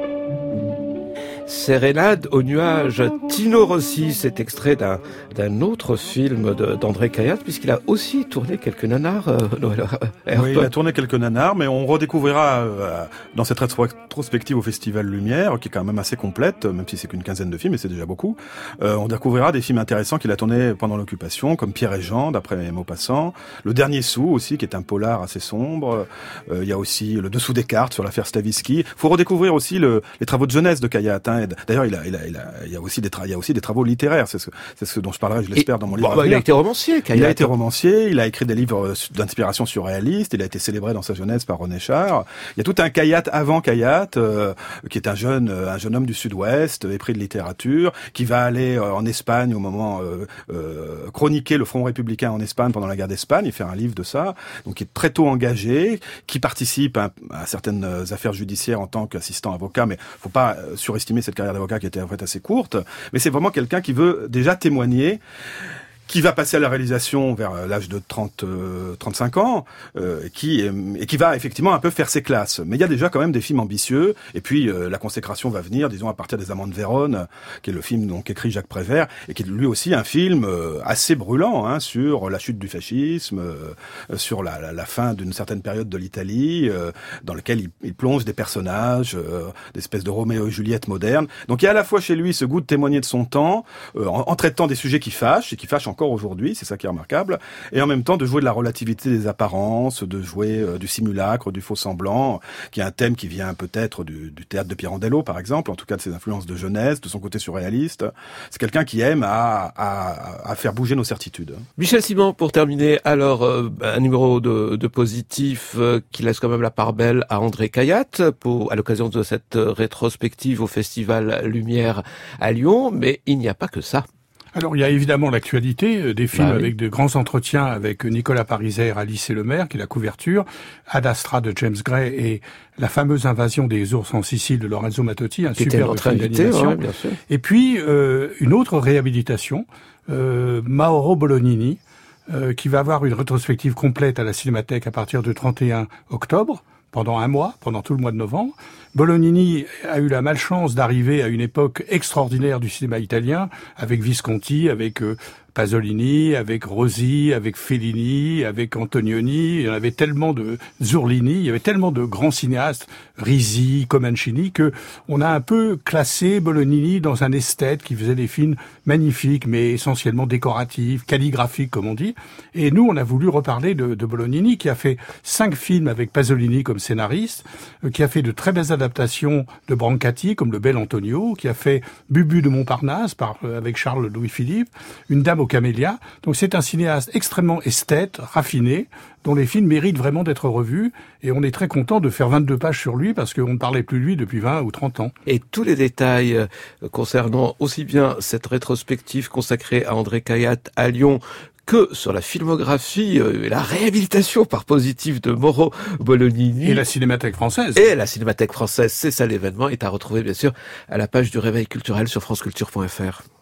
S7: Sérénade aux nuages, Tino Rossi, c'est extrait d'un, d'un autre film de, d'André Cayatte, puisqu'il a aussi tourné quelques nanars. Euh, Noël, euh,
S9: oui, il a tourné quelques nanars, mais on redécouvrira euh, dans cette rétrospective au Festival Lumière, qui est quand même assez complète, même si c'est qu'une quinzaine de films, et c'est déjà beaucoup. Euh, on découvrira des films intéressants qu'il a tournés pendant l'occupation, comme Pierre et Jean, d'après Maupassant, Le Dernier Sou aussi, qui est un polar assez sombre. Euh, il y a aussi Le Dessous des cartes sur l'affaire Stavisky. Faut redécouvrir aussi le, les travaux de jeunesse de Cayatte, hein. D'ailleurs, il a, il a, il a, il y a aussi des, tra- il y a aussi des travaux littéraires. C'est ce, c'est ce dont je parlerai, je l'espère, dans mon livre.
S7: Bon, il a été romancier.
S9: Il a été romancier. Il a écrit des livres d'inspiration surréaliste. Il a été célébré dans sa jeunesse par René Char. Il y a tout un Cayatte avant Cayatte, euh, qui est un jeune, un jeune homme du Sud-Ouest, épris de littérature, qui va aller euh, en Espagne au moment euh, euh, chroniquer le Front républicain en Espagne pendant la guerre d'Espagne et faire un livre de ça. Donc, il est très tôt engagé, qui participe à, à certaines affaires judiciaires en tant qu'assistant avocat, mais faut pas surestimer cette carrière d'avocat qui était en fait assez courte, mais c'est vraiment quelqu'un qui veut déjà témoigner, qui va passer à la réalisation vers l'âge de trente, trente-cinq ans, euh, qui et qui va effectivement un peu faire ses classes. Mais il y a déjà quand même des films ambitieux, et puis euh, la consécration va venir, disons à partir des Amants de Vérone, qui est le film donc écrit Jacques Prévert, et qui est lui aussi un film euh, assez brûlant, hein, sur la chute du fascisme, euh, sur la, la, la fin d'une certaine période de l'Italie, euh, dans lequel il, il plonge des personnages, euh, d'espèces de Roméo et Juliette modernes. Donc il y a à la fois chez lui ce goût de témoigner de son temps, euh, en, en traitant des sujets qui fâchent, et qui fâchent encore aujourd'hui, c'est ça qui est remarquable, et en même temps de jouer de la relativité des apparences, de jouer euh, du simulacre, du faux semblant, qui est un thème qui vient peut-être du, du théâtre de Pirandello, par exemple, en tout cas de ses influences de jeunesse, de son côté surréaliste. C'est quelqu'un qui aime à, à, à faire bouger nos certitudes.
S7: Michel Simon, pour terminer, alors euh, un numéro de, de positif euh, qui laisse quand même la part belle à André Cayatte pour à l'occasion de cette rétrospective au Festival Lumière à Lyon, mais il n'y a pas que ça.
S8: Alors, il y a évidemment l'actualité, des films
S7: bah, oui.
S8: avec de grands entretiens avec Nicolas Pariser, Alice et le maire, qui est la couverture, Ad Astra de James Gray et la fameuse invasion des ours en Sicile de Lorenzo Mattotti, un superbe film d'animation.
S7: Ouais,
S8: et puis, euh, une autre réhabilitation, euh, Mauro Bolognini, euh, qui va avoir une rétrospective complète à la Cinémathèque à partir du trente et un octobre. Pendant un mois, pendant tout le mois de novembre. Bolognini a eu la malchance d'arriver à une époque extraordinaire du cinéma italien, avec Visconti, avec euh, Pasolini, avec Rosi, avec Fellini, avec Antonioni. Il y en avait tellement de Zurlini, il y avait tellement de grands cinéastes, Risi, Comencini, que on a un peu classé Bolognini dans un esthète qui faisait des films magnifiques, mais essentiellement décoratifs, calligraphiques, comme on dit. Et nous, on a voulu reparler de, de Bolognini, qui a fait cinq films avec Pasolini comme scénariste, euh, qui a fait de très belles adaptations de Brancati, comme Le Bel Antonio, qui a fait Bubu de Montparnasse par, euh, avec Charles Louis-Philippe, Une dame aux camélias. Donc c'est un cinéaste extrêmement esthète, raffiné, dont les films méritent vraiment d'être revus. Et on est très content de faire vingt-deux pages sur lui parce qu'on ne parlait plus de lui depuis vingt ou trente ans.
S7: Et tous les détails concernant aussi bien cette rétrospective consacrée à André Cayatte à Lyon que sur la filmographie et la réhabilitation par positif de Mauro Bolognini.
S8: Et la Cinémathèque française.
S7: Et la Cinémathèque française, c'est ça l'événement, est à retrouver bien sûr à la page du Réveil culturel sur franceculture point f r.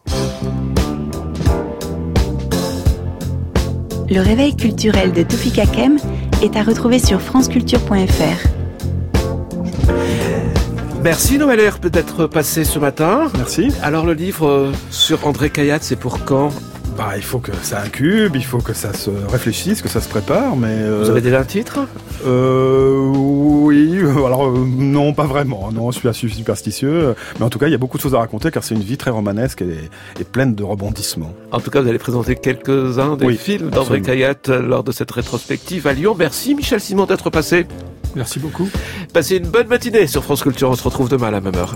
S6: Le Réveil culturel de Toufik Hakem est à retrouver sur franceculture point f r.
S7: Merci Noël Herp d'être passé ce matin.
S9: Merci.
S7: Alors le livre sur André Cayatte, c'est pour quand ?
S9: Bah, il faut que ça incube, il faut que ça se réfléchisse, que ça se prépare, mais... Euh,
S7: Vous avez déjà un titre ?
S9: Euh... Oui, alors euh, non, pas vraiment, non, je suis assez superstitieux, mais en tout cas, il y a beaucoup de choses à raconter, car c'est une vie très romanesque et, et pleine de rebondissements.
S7: En tout cas, vous allez présenter quelques-uns des
S9: oui,
S7: films d'André Cayatte lors de cette rétrospective à Lyon. Merci Michel Simon d'être passé.
S8: Merci beaucoup.
S7: Passez une bonne matinée sur France Culture, on se retrouve demain à la même heure.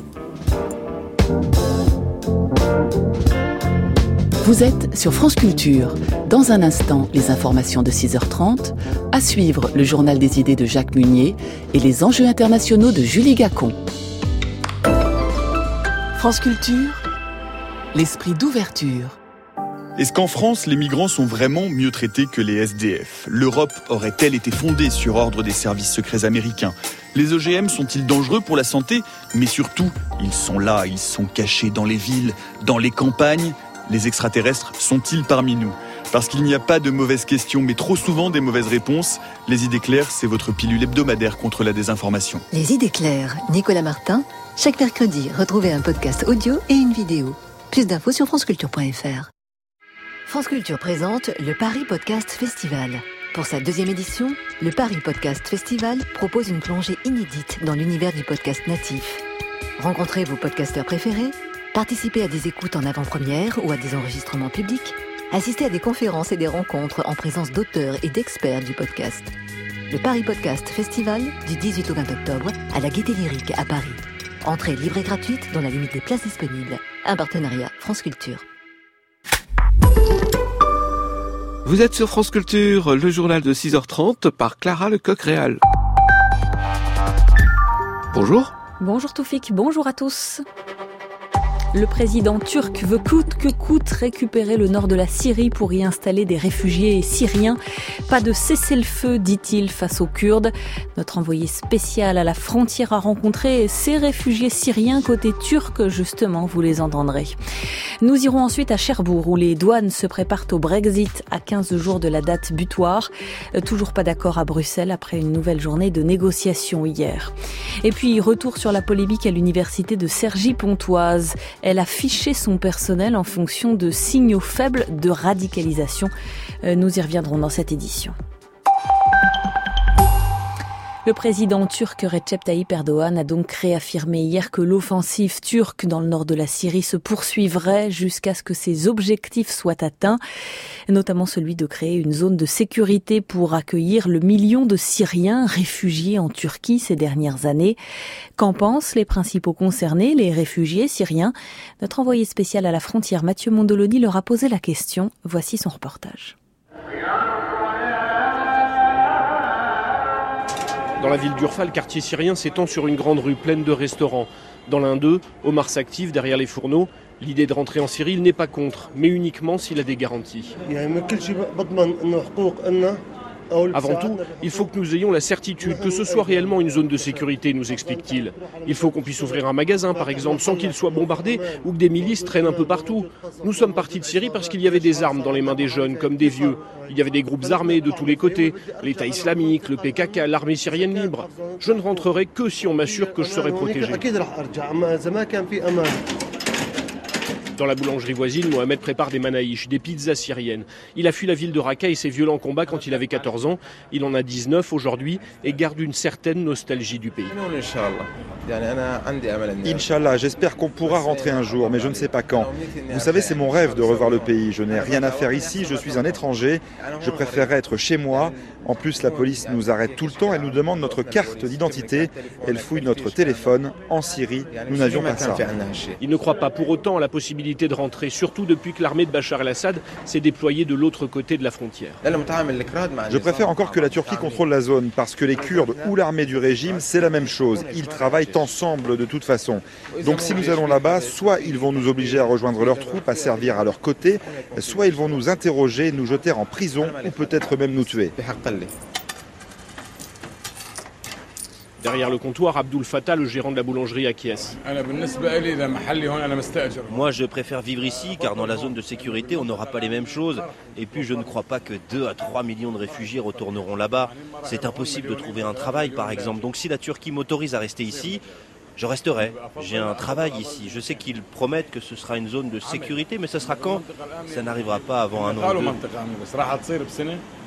S1: Vous êtes sur France Culture. Dans un instant, les informations de six heures trente. À suivre, le journal des idées de Jacques Munier et les enjeux internationaux de Julie Gacon. France Culture, l'esprit d'ouverture.
S18: Est-ce qu'en France, les migrants sont vraiment mieux traités que les S D F ? L'Europe aurait-elle été fondée sur ordre des services secrets américains ? Les O G M sont-ils dangereux pour la santé ? Mais surtout, ils sont là, ils sont cachés dans les villes, dans les campagnes. Les extraterrestres sont-ils parmi nous ? Parce qu'il n'y a pas de mauvaises questions, mais trop souvent des mauvaises réponses. Les idées claires, c'est votre pilule hebdomadaire contre la désinformation.
S3: Les idées claires, Nicolas Martin. Chaque mercredi, retrouvez un podcast audio et une vidéo. Plus d'infos sur franceculture point f r. France Culture présente le Paris Podcast Festival. Pour sa deuxième édition, le Paris Podcast Festival propose une plongée inédite dans l'univers du podcast natif. Rencontrez vos podcasteurs préférés, participez à des écoutes en avant-première ou à des enregistrements publics, assistez à des conférences et des rencontres en présence d'auteurs et d'experts du podcast. Le Paris Podcast Festival, du dix-huit au vingt octobre, à la Gaîté Lyrique à Paris. Entrée libre et gratuite dans la limite des places disponibles. Un partenariat France Culture.
S7: Vous êtes sur France Culture, le journal de six heures trente par Clara Lecoq-Réal. Bonjour.
S2: Bonjour Toufik, bonjour à tous. Le président turc veut coûte que coûte récupérer le nord de la Syrie pour y installer des réfugiés syriens. Pas de cessez-le-feu, dit-il, face aux Kurdes. Notre envoyé spécial à la frontière a rencontré ces réfugiés syriens côté turc, justement, vous les entendrez. Nous irons ensuite à Cherbourg, où les douanes se préparent au Brexit à quinze jours de la date butoir. Toujours pas d'accord à Bruxelles après une nouvelle journée de négociations hier. Et puis, retour sur la polémique à l'université de Cergy-Pontoise. Elle a fiché son personnel en fonction de signaux faibles de radicalisation. Nous y reviendrons dans cette édition. Le président turc Recep Tayyip Erdogan a donc réaffirmé hier que l'offensive turque dans le nord de la Syrie se poursuivrait jusqu'à ce que ses objectifs soient atteints, notamment celui de créer une zone de sécurité pour accueillir le million de Syriens réfugiés en Turquie ces dernières années. Qu'en pensent les principaux concernés, les réfugiés syriens ? Notre envoyé spécial à la frontière, Mathieu Mondoloni, leur a posé la question. Voici son reportage.
S19: Dans la ville d'Urfa, le quartier syrien s'étend sur une grande rue pleine de restaurants. Dans l'un d'eux, Omar s'active derrière les fourneaux. L'idée de rentrer en Syrie, il n'est pas contre, mais uniquement s'il a des garanties. Avant tout, il faut que nous ayons la certitude que ce soit réellement une zone de sécurité, nous explique-t-il. Il faut qu'on puisse ouvrir un magasin, par exemple, sans qu'il soit bombardé ou que des milices traînent un peu partout. Nous sommes partis de Syrie parce qu'il y avait des armes dans les mains des jeunes, comme des vieux. Il y avait des groupes armés de tous les côtés, l'État islamique, le P K K, l'armée syrienne libre. Je ne rentrerai que si on m'assure que je serai protégé. Dans la boulangerie voisine, Mohamed prépare des manaïches, des pizzas syriennes. Il a fui la ville de Raqqa et ses violents combats quand il avait quatorze ans. Il en a dix-neuf aujourd'hui et garde une certaine nostalgie du pays.
S20: Inch'Allah, j'espère qu'on pourra rentrer un jour, mais je ne sais pas quand. Vous savez, c'est mon rêve de revoir le pays. Je n'ai rien à faire ici, je suis un étranger. Je préférerais être chez moi. En plus, la police nous arrête tout le temps. Elle nous demande notre carte d'identité. Elle fouille notre téléphone. En Syrie, nous n'avions pas ça.
S19: Il ne croit pas pour autant à la possibilité de rentrer, surtout depuis que l'armée de Bachar el-Assad s'est déployée de l'autre côté de la frontière.
S20: Je préfère encore que la Turquie contrôle la zone, parce que les Kurdes ou l'armée du régime, c'est la même chose. Ils travaillent ensemble de toute façon. Donc si nous allons là-bas, soit ils vont nous obliger à rejoindre leurs troupes, à servir à leur côté, soit ils vont nous interroger, nous jeter en prison ou peut-être même nous tuer.
S19: Derrière le comptoir, Abdul Fattah, le gérant de la boulangerie, acquiesce.
S21: Moi, je préfère vivre ici, car dans la zone de sécurité, on n'aura pas les mêmes choses. Et puis, je ne crois pas que deux à trois millions de réfugiés retourneront là-bas. C'est impossible de trouver un travail, par exemple. Donc, si la Turquie m'autorise à rester ici, je resterai. J'ai un travail ici. Je sais qu'ils promettent que ce sera une zone de sécurité, mais ça sera quand ? Ça n'arrivera pas avant un an ou deux.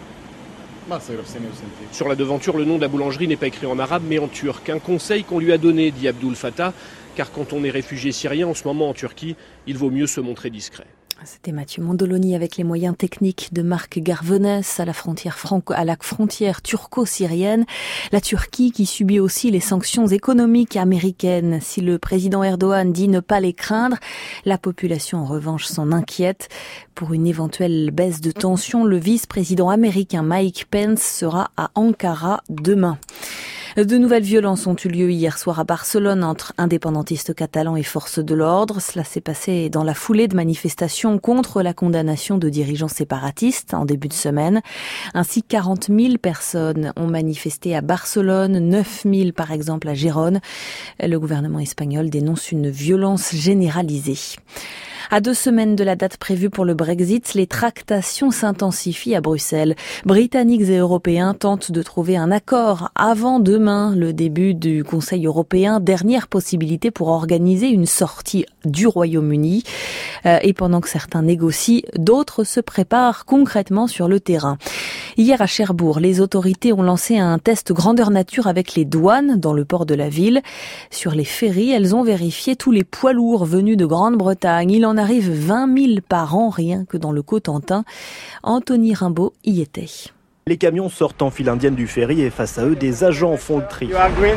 S19: Sur la devanture, le nom de la boulangerie n'est pas écrit en arabe, mais en turc. Un conseil qu'on lui a donné, dit Abdul Fattah, car quand on est réfugié syrien en ce moment en Turquie, il vaut mieux se montrer discret.
S2: C'était Mathieu Mondoloni avec les moyens techniques de Marc Garvenès à la frontière franco, à la frontière turco-syrienne. La Turquie qui subit aussi les sanctions économiques américaines. Si le président Erdogan dit ne pas les craindre, la population en revanche s'en inquiète. Pour une éventuelle baisse de tension, le vice-président américain Mike Pence sera à Ankara demain. De nouvelles violences ont eu lieu hier soir à Barcelone entre indépendantistes catalans et forces de l'ordre. Cela s'est passé dans la foulée de manifestations contre la condamnation de dirigeants séparatistes en début de semaine. Ainsi, quarante mille personnes ont manifesté à Barcelone, neuf mille par exemple à Gérone. Le gouvernement espagnol dénonce une violence généralisée. À deux semaines de la date prévue pour le Brexit, les tractations s'intensifient à Bruxelles. Britanniques et Européens tentent de trouver un accord avant demain, le début du Conseil européen, dernière possibilité pour organiser une sortie du Royaume-Uni. Euh, et pendant que certains négocient, d'autres se préparent concrètement sur le terrain. Hier à Cherbourg, les autorités ont lancé un test grandeur nature avec les douanes dans le port de la ville. Sur les ferries, elles ont vérifié tous les poids lourds venus de Grande-Bretagne. Il en arrive vingt mille par an rien que dans le Cotentin. Anthony Rimbaud y était.
S4: Les camions sortent en file indienne du ferry et face à eux, des agents font le tri.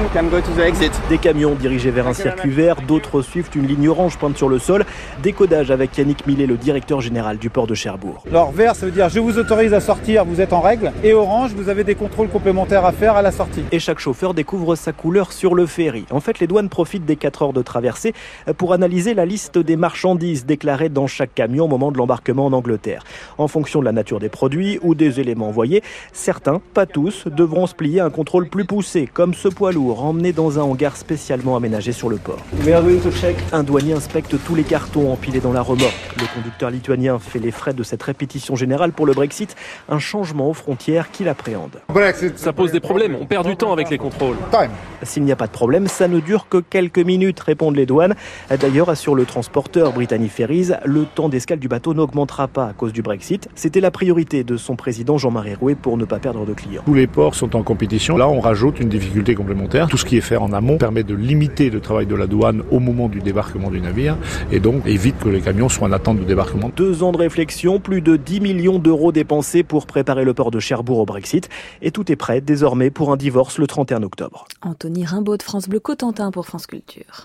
S4: Des camions dirigés vers un circuit vert, d'autres suivent une ligne orange peinte sur le sol. Décodage avec Yannick Millet, le directeur général du port de Cherbourg.
S22: Alors vert, ça veut dire je vous autorise à sortir, vous êtes en règle. Et orange, vous avez des contrôles complémentaires à faire à la sortie.
S4: Et chaque chauffeur découvre sa couleur sur le ferry. En fait, les douanes profitent des quatre heures de traversée pour analyser la liste des marchandises déclarées dans chaque camion au moment de l'embarquement en Angleterre. En fonction de la nature des produits ou des éléments envoyés, certains, pas tous, devront se plier à un contrôle plus poussé, comme ce poids lourd emmené dans un hangar spécialement aménagé sur le port. Un douanier inspecte tous les cartons empilés dans la remorque. Le conducteur lituanien fait les frais de cette répétition générale pour le Brexit, un changement aux frontières qu'il appréhende.
S23: Ça pose des problèmes, on perd du temps avec les contrôles.
S4: S'il n'y a pas de problème, ça ne dure que quelques minutes, répondent les douanes. D'ailleurs, assure le transporteur Brittany Ferries, le temps d'escale du bateau n'augmentera pas à cause du Brexit. C'était la priorité de son président Jean-Marie Rouet pour ne pas perdre de clients.
S24: Tous les ports sont en compétition. Là, on rajoute une difficulté complémentaire. Tout ce qui est fait en amont permet de limiter le travail de la douane au moment du débarquement du navire et donc évite que les camions soient en attente de débarquement.
S4: Deux ans de réflexion, plus de dix millions d'euros dépensés pour préparer le port de Cherbourg au Brexit. Et tout est prêt désormais pour un divorce le trente et un octobre.
S2: Anthony Rimbaud de France Bleu Cotentin pour France Culture.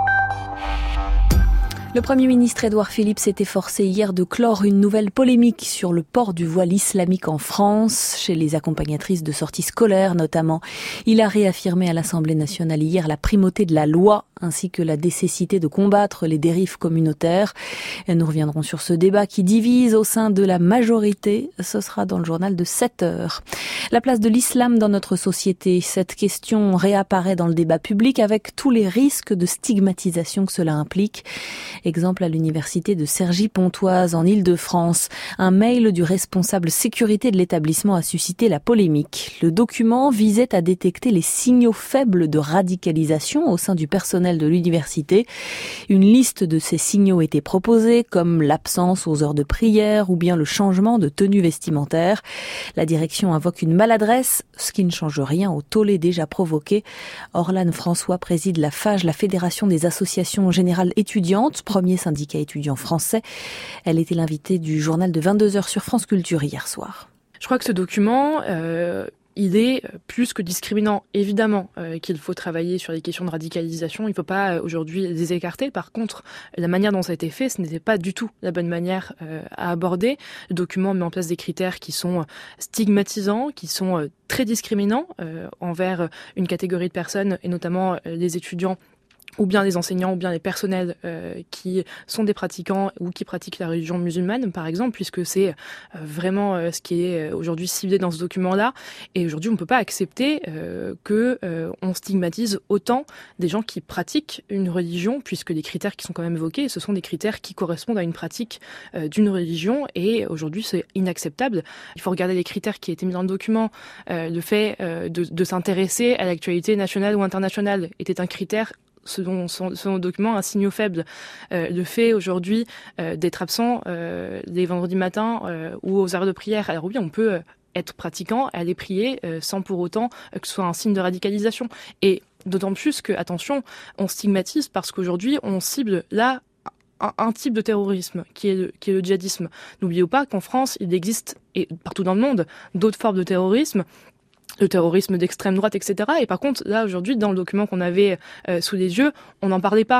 S2: Le Premier ministre Édouard Philippe s'est efforcé hier de clore une nouvelle polémique sur le port du voile islamique en France, chez les accompagnatrices de sorties scolaires notamment. Il a réaffirmé à l'Assemblée nationale hier la primauté de la loi ainsi que la nécessité de combattre les dérives communautaires. Et nous reviendrons sur ce débat qui divise au sein de la majorité. Ce sera dans le journal de sept heures. La place de l'islam dans notre société. Cette question réapparaît dans le débat public avec tous les risques de stigmatisation que cela implique. Exemple à l'université de Cergy-Pontoise en Île-de-France. Un mail du responsable sécurité de l'établissement a suscité la polémique. Le document visait à détecter les signaux faibles de radicalisation au sein du personnel de l'université. Une liste de ces signaux était proposée, comme l'absence aux heures de prière ou bien le changement de tenue vestimentaire. La direction invoque une maladresse, ce qui ne change rien au tollé déjà provoqué. Orlane François préside la F A G, la Fédération des associations générales étudiantes, premier syndicat étudiant français. Elle était l'invitée du journal de vingt-deux heures sur France Culture hier soir.
S25: Je crois que ce document... Euh... il est plus que discriminant. Évidemment euh, qu'il faut travailler sur les questions de radicalisation. Il ne faut pas euh, aujourd'hui les écarter. Par contre, la manière dont ça a été fait, ce n'était pas du tout la bonne manière euh, à aborder. Le document met en place des critères qui sont stigmatisants, qui sont euh, très discriminants euh, envers une catégorie de personnes, et notamment euh, les étudiants, ou bien les enseignants, ou bien les personnels euh, qui sont des pratiquants ou qui pratiquent la religion musulmane, par exemple, puisque c'est euh, vraiment euh, ce qui est aujourd'hui ciblé dans ce document-là. Et aujourd'hui, on ne peut pas accepter euh, que euh, on stigmatise autant des gens qui pratiquent une religion, puisque les critères qui sont quand même évoqués, ce sont des critères qui correspondent à une pratique euh, d'une religion. Et aujourd'hui, c'est inacceptable. Il faut regarder les critères qui étaient mis dans le document. Euh, le fait euh, de, de s'intéresser à l'actualité nationale ou internationale était un critère selon son, son document, un signal faible. Euh, le fait aujourd'hui euh, d'être absent euh, les vendredis matins euh, ou aux heures de prière, alors oui, on peut euh, être pratiquant, aller prier euh, sans pour autant euh, que ce soit un signe de radicalisation. Et d'autant plus que, attention, on stigmatise parce qu'aujourd'hui, on cible là un, un type de terrorisme qui est, le, qui est le djihadisme. N'oubliez pas qu'en France, il existe, et partout dans le monde, d'autres formes de terrorisme, le terrorisme d'extrême droite, et cetera. Et par contre, là, aujourd'hui, dans le document qu'on avait euh, sous les yeux, on n'en parlait pas.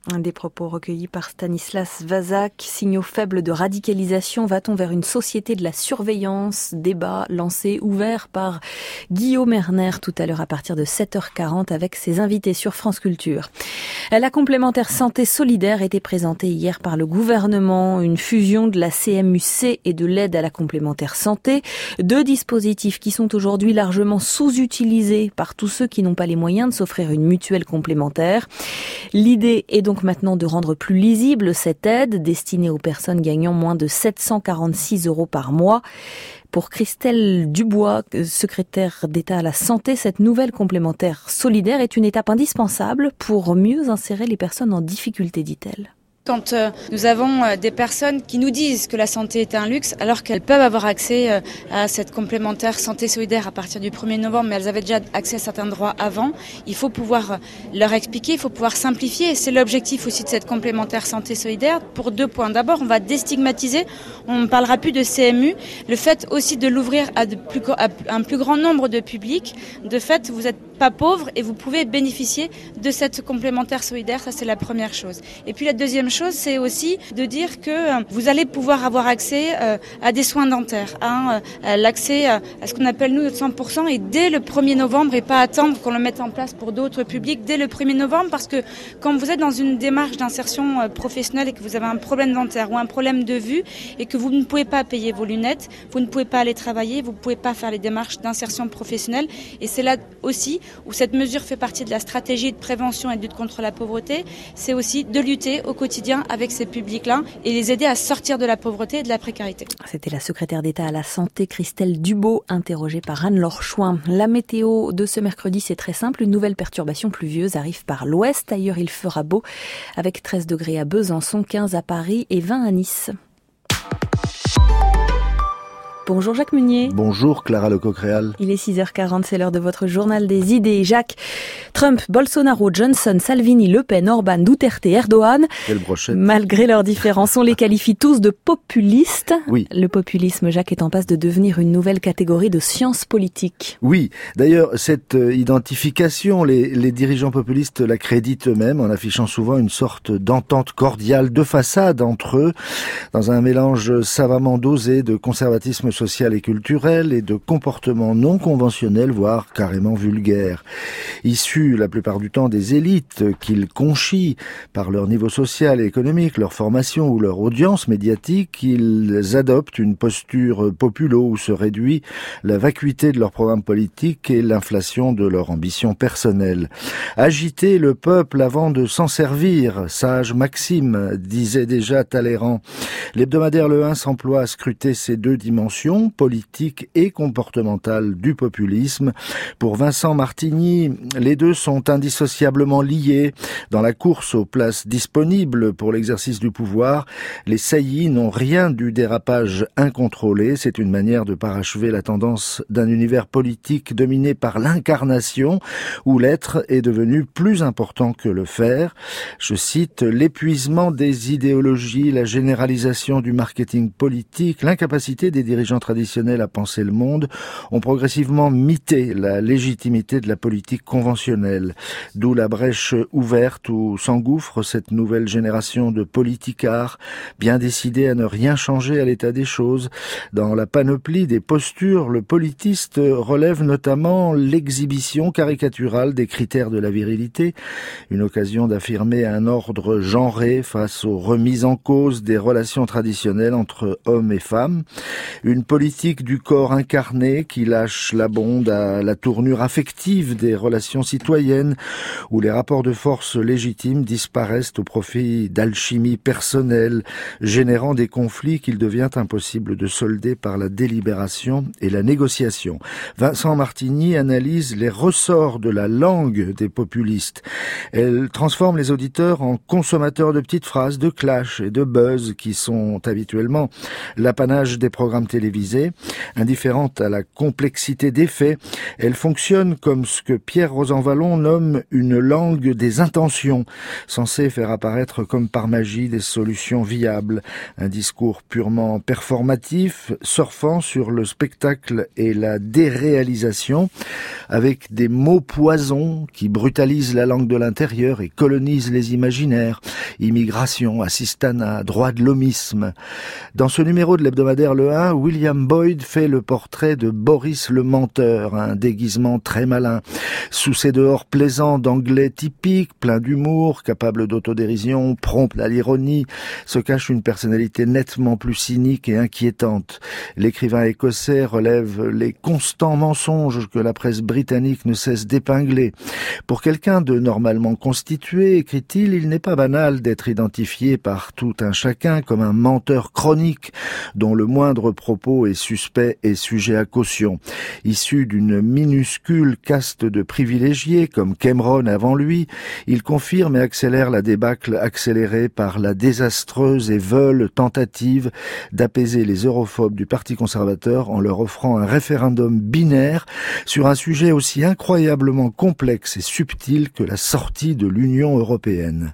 S2: Des propos recueillis par Stanislas Vazak. Signaux faibles de radicalisation. Va-t-on vers une société de la surveillance? Débat lancé, ouvert par Guillaume Erner tout à l'heure à partir de sept heures quarante avec ses invités sur France Culture. La complémentaire santé solidaire était présentée hier par le gouvernement. Une fusion de la C M U C et de l'aide à la complémentaire santé. Deux dispositifs qui sont aujourd'hui largement sous-utilisés par tous ceux qui n'ont pas les moyens de s'offrir une mutuelle complémentaire. L'idée est donc maintenant de rendre plus lisible cette aide destinée aux personnes gagnant moins de sept cent quarante-six euros par mois. Pour Christelle Dubois, secrétaire d'État à la santé, cette nouvelle complémentaire solidaire est une étape indispensable pour mieux insérer les personnes en difficulté, dit-elle.
S5: Quand euh, nous avons euh, des personnes qui nous disent que la santé est un luxe, alors qu'elles peuvent avoir accès euh, à cette complémentaire santé solidaire à partir du premier novembre, mais elles avaient déjà accès à certains droits avant, il faut pouvoir euh, leur expliquer, il faut pouvoir simplifier. Et c'est l'objectif aussi de cette complémentaire santé solidaire pour deux points. D'abord, on va déstigmatiser, on ne parlera plus de C M U, le fait aussi de l'ouvrir à, de plus, à un plus grand nombre de publics. De fait, vous n'êtes pas pauvre et vous pouvez bénéficier de cette complémentaire solidaire, ça c'est la première chose. Et puis la deuxième chose, c'est aussi de dire que vous allez pouvoir avoir accès à des soins dentaires, hein, l'accès à ce qu'on appelle nous notre cent pour cent et dès le premier novembre et pas attendre qu'on le mette en place pour d'autres publics dès le premier novembre parce que quand vous êtes dans une démarche d'insertion professionnelle et que vous avez un problème dentaire ou un problème de vue et que vous ne pouvez pas payer vos lunettes, vous ne pouvez pas aller travailler, vous ne pouvez pas faire les démarches d'insertion professionnelle et c'est là aussi où cette mesure fait partie de la stratégie de prévention et de lutte contre la pauvreté, c'est aussi de lutter au quotidien avec ces publics-là et les aider à sortir de la pauvreté et de la précarité.
S2: C'était la secrétaire d'État à la santé, Christelle Dubois, interrogée par Anne-Laure Chouin. La météo de ce mercredi, c'est très simple. Une nouvelle perturbation pluvieuse arrive par l'ouest. Ailleurs, il fera beau avec treize degrés à Besançon, quinze à Paris et vingt à Nice. Bonjour Jacques Munier.
S10: Bonjour Clara Lecoq-Réal.
S2: Il est six heures quarante, c'est l'heure de votre journal des idées. Jacques, Trump, Bolsonaro, Johnson, Salvini, Le Pen, Orban, Duterte, Erdogan.
S10: Quelle brochette.
S2: Malgré leurs différences, on les qualifie tous de populistes.
S10: Oui.
S2: Le populisme, Jacques, est en passe de devenir une nouvelle catégorie de science politique.
S10: Oui. D'ailleurs, cette identification, les, les dirigeants populistes l'accréditent eux-mêmes en affichant souvent une sorte d'entente cordiale de façade entre eux, dans un mélange savamment dosé de conservatisme social et culturel et de comportements non conventionnels, voire carrément vulgaires. Issus la plupart du temps des élites qu'ils conchient par leur niveau social et économique, leur formation ou leur audience médiatique, ils adoptent une posture populo où se réduit la vacuité de leur programme politique et l'inflation de leur ambition personnelle. Agiter le peuple avant de s'en servir, sage maxime, disait déjà Talleyrand. L'hebdomadaire Le un s'emploie à scruter ces deux dimensions, politique et comportementale du populisme. Pour Vincent Martigny, les deux sont indissociablement liés. Dans la course aux places disponibles pour l'exercice du pouvoir, les saillies n'ont rien du dérapage incontrôlé. C'est une manière de parachever la tendance d'un univers politique dominé par l'incarnation, où l'être est devenu plus important que le faire. Je cite, l'épuisement des idéologies, la généralisation du marketing politique, l'incapacité des dirigeants traditionnels à penser le monde ont progressivement mité la légitimité de la politique conventionnelle. D'où la brèche ouverte où s'engouffre cette nouvelle génération de politicards, bien décidés à ne rien changer à l'état des choses. Dans la panoplie des postures, le politiste relève notamment l'exhibition caricaturale des critères de la virilité, une occasion d'affirmer un ordre genré face aux remises en cause des relations traditionnelles entre hommes et femmes, une politique du corps incarné qui lâche la bonde à la tournure affective des relations citoyennes où les rapports de force légitimes disparaissent au profit d'alchimie personnelle, générant des conflits qu'il devient impossible de solder par la délibération et la négociation. Vincent Martigny analyse les ressorts de la langue des populistes. Elle transforme les auditeurs en consommateurs de petites phrases, de clash et de buzz qui sont habituellement l'apanage des programmes télévisés télévisée. Indifférente à la complexité des faits, elle fonctionne comme ce que Pierre Rosanvallon nomme une langue des intentions, censée faire apparaître comme par magie des solutions viables. Un discours purement performatif, surfant sur le spectacle et la déréalisation, avec des mots poisons qui brutalisent la langue de l'intérieur et colonisent les imaginaires. Immigration, assistanat, droit de l'homisme. Dans ce numéro de l'hebdomadaire Le un, William Boyd fait le portrait de Boris le menteur, un déguisement très malin. Sous ses dehors plaisants d'anglais typique, plein d'humour, capable d'autodérision, prompt à l'ironie, se cache une personnalité nettement plus cynique et inquiétante. L'écrivain écossais relève les constants mensonges que la presse britannique ne cesse d'épingler. Pour quelqu'un de normalement constitué, écrit-il, il n'est pas banal d'être identifié par tout un chacun comme un menteur chronique dont le moindre propos est suspect et sujet à caution. Issu d'une minuscule caste de privilégiés comme Cameron avant lui, il confirme et accélère la débâcle accélérée par la désastreuse et veule tentative d'apaiser les europhobes du Parti conservateur en leur offrant un référendum binaire sur un sujet aussi incroyablement complexe et subtil que la sortie de l'Union européenne.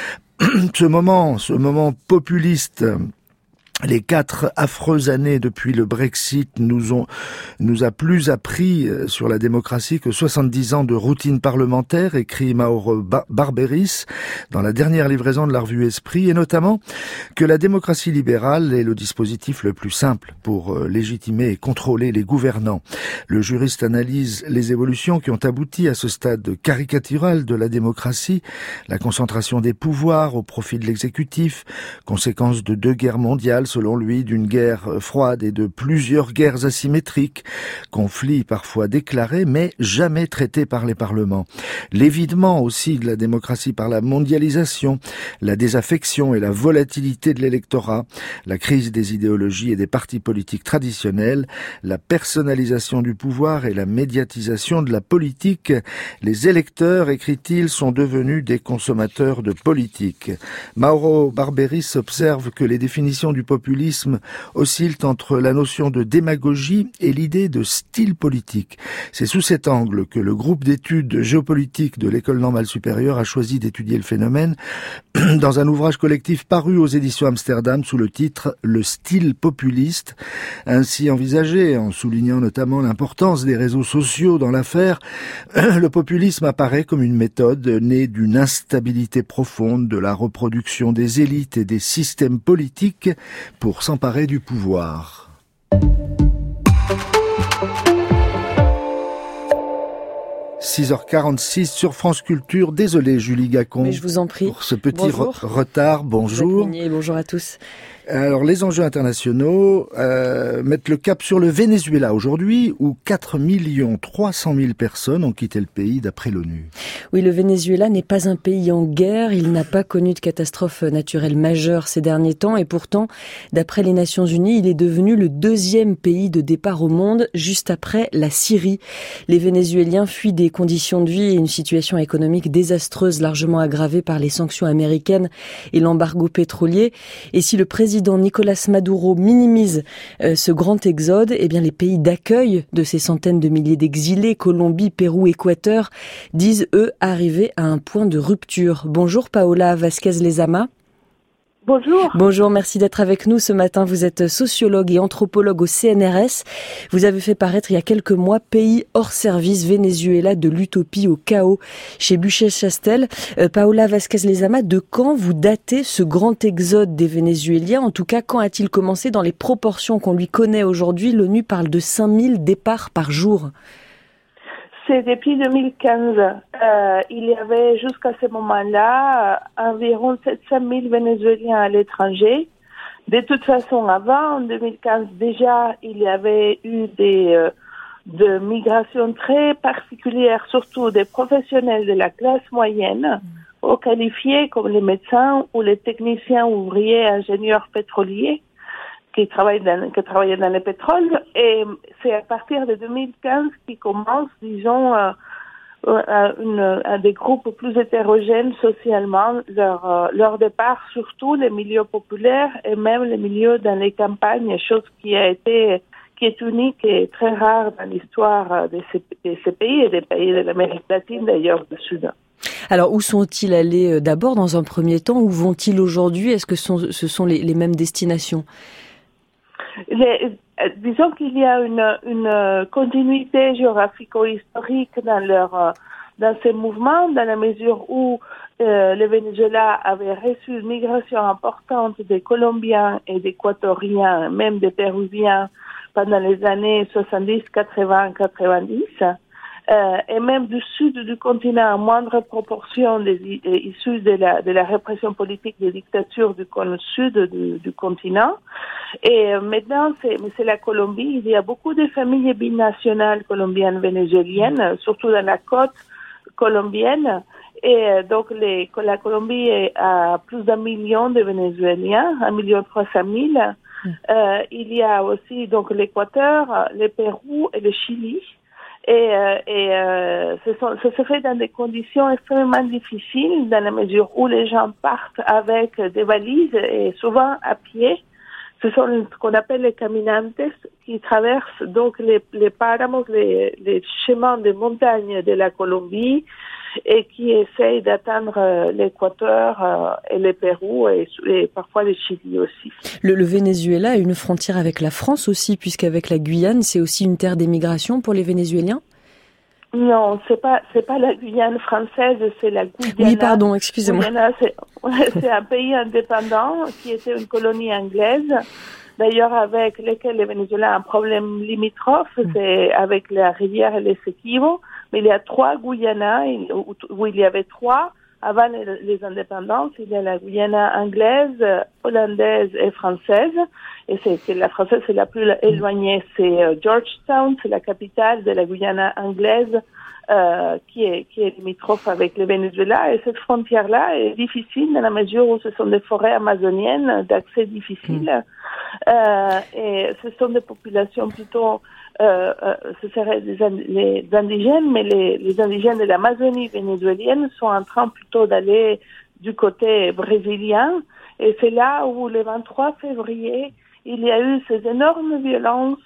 S10: Ce moment, ce moment populiste, les quatre affreuses années depuis le Brexit nous ont, nous a plus appris sur la démocratie que soixante-dix ans de routine parlementaire, écrit Mauro Barberis dans la dernière livraison de la revue Esprit, et notamment que la démocratie libérale est le dispositif le plus simple pour légitimer et contrôler les gouvernants. Le juriste analyse les évolutions qui ont abouti à ce stade caricatural de la démocratie, la concentration des pouvoirs au profit de l'exécutif, conséquence de deux guerres mondiales, selon lui, d'une guerre froide et de plusieurs guerres asymétriques, conflits parfois déclarés mais jamais traités par les parlements. L'évidement aussi de la démocratie par la mondialisation, la désaffection et la volatilité de l'électorat, la crise des idéologies et des partis politiques traditionnels, la personnalisation du pouvoir et la médiatisation de la politique. Les électeurs, écrit-il, sont devenus des consommateurs de politique. Mauro Barberis observe que les définitions du populisme oscillent entre la notion de démagogie et l'idée de style politique. C'est sous cet angle que le groupe d'études géopolitiques de l'École normale supérieure a choisi d'étudier le phénomène dans un ouvrage collectif paru aux éditions Amsterdam sous le titre « Le style populiste ». Ainsi envisagé, en soulignant notamment l'importance des réseaux sociaux dans l'affaire, le populisme apparaît comme une méthode née d'une instabilité profonde de la reproduction des élites et des systèmes politiques pour s'emparer du pouvoir. six heures quarante-six sur France Culture. Désolé Julie Gacon.
S11: Mais je vous en prie.
S10: Pour ce petit
S11: bonjour.
S10: re- retard. Bonjour.
S11: Bonjour à tous.
S10: Alors, les enjeux internationaux euh, mettent le cap sur le Venezuela aujourd'hui, où quatre millions trois cent mille personnes ont quitté le pays d'après l'ONU.
S11: Oui, le Venezuela n'est pas un pays en guerre. Il n'a pas connu de catastrophe naturelle majeure ces derniers temps. Et pourtant, d'après les Nations Unies, il est devenu le deuxième pays de départ au monde, juste après la Syrie. Les Vénézuéliens fuient des conditions de vie et une situation économique désastreuse, largement aggravée par les sanctions américaines et l'embargo pétrolier. Et si le président Nicolas Maduro minimise euh, ce grand exode, eh bien les pays d'accueil de ces centaines de milliers d'exilés, Colombie, Pérou, Équateur, disent eux arriver à un point de rupture. Bonjour Paola Vázquez-Lezama.
S12: Bonjour.
S11: Bonjour, merci d'être avec nous ce matin. Vous êtes sociologue et anthropologue au C N R S. Vous avez fait paraître il y a quelques mois Pays hors service, Venezuela de l'utopie au chaos chez Buchet-Chastel. Euh, Paola Vázquez-Lezama, de quand vous datez ce grand exode des Vénézuéliens? En tout cas, quand a-t-il commencé dans les proportions qu'on lui connaît aujourd'hui? L'ONU parle de cinq mille départs par jour.
S12: C'est depuis deux mille quinze. Euh, il y avait jusqu'à ce moment-là euh, environ sept cent mille Vénézuéliens à l'étranger. De toute façon, avant, en deux mille quinze, déjà, il y avait eu des euh, de migrations très particulières, surtout des professionnels de la classe moyenne, haut qualifiés comme les médecins ou les techniciens ouvriers, ingénieurs pétroliers, qui travaillent dans, qui travaillaient dans le pétrole, et c'est à partir de deux mille quinze qu'ils commencent, disons, euh, euh, une, un des groupes plus hétérogènes socialement, leur, euh, leur départ, surtout les milieux populaires et même les milieux dans les campagnes, chose qui a été qui est unique et très rare dans l'histoire de ces, de ces pays et des pays de l'Amérique latine, d'ailleurs, du Sud.
S11: Alors, où sont-ils allés d'abord dans un premier temps? Où vont-ils aujourd'hui? Est-ce que ce sont, ce sont les, les mêmes destinations?
S12: Les, disons qu'il y a une, une continuité géographico-historique dans leur, dans ces mouvements, dans la mesure où euh, le Venezuela avait reçu une migration importante des Colombiens et des Équatoriens, même des Péruviens, pendant les années soixante-dix, quatre-vingts, quatre-vingt-dix. Euh, et même du sud du continent, en moindre proportion des, des, issus de la, de la répression politique des dictatures du sud du, du continent. Et euh, maintenant, c'est, c'est la Colombie. Il y a beaucoup de familles binationales colombiennes vénézuéliennes, surtout dans la côte colombienne. Et euh, donc, les, la Colombie est à plus d'un million de Vénézuéliens, un million trois cent mille. Euh, il y a aussi donc l'Équateur, le Pérou et le Chili. Et, euh, et euh, ce sont, ça se fait dans des conditions extrêmement difficiles, dans la mesure où les gens partent avec des valises et souvent à pied. Ce sont ce qu'on appelle les caminantes qui traversent donc les, les páramos, les, les chemins de montagne de la Colombie et qui essayent d'atteindre l'Équateur euh, et le Pérou et, et parfois le Chili aussi.
S11: Le, le Venezuela a une frontière avec la France aussi, puisqu'avec la Guyane, c'est aussi une terre d'émigration pour les Vénézuéliens?
S12: Non, c'est pas c'est pas la Guyane française, c'est la Guyana.
S11: Oui, pardon, excusez-moi.
S12: Guyana, c'est, c'est un pays indépendant qui était une colonie anglaise. D'ailleurs, avec lequel le Venezuela a un problème limitrophe, c'est avec la rivière et les Essequibo. Mais il y a trois Guyanas, où il y avait trois avant les, les indépendances. Il y a la Guyana anglaise, hollandaise et française. Et c'est, c'est la française, c'est la plus éloignée. C'est euh, Georgetown, c'est la capitale de la Guyana anglaise, euh, qui est, qui est limitrophe avec le Venezuela. Et cette frontière-là est difficile dans la mesure où ce sont des forêts amazoniennes d'accès difficile. Mmh. Euh, et ce sont des populations plutôt, euh, euh, ce seraient des, les indigènes, mais les, les indigènes de l'Amazonie vénézuélienne sont en train plutôt d'aller du côté brésilien. Et c'est là où le vingt-trois février, il y a eu ces énormes violences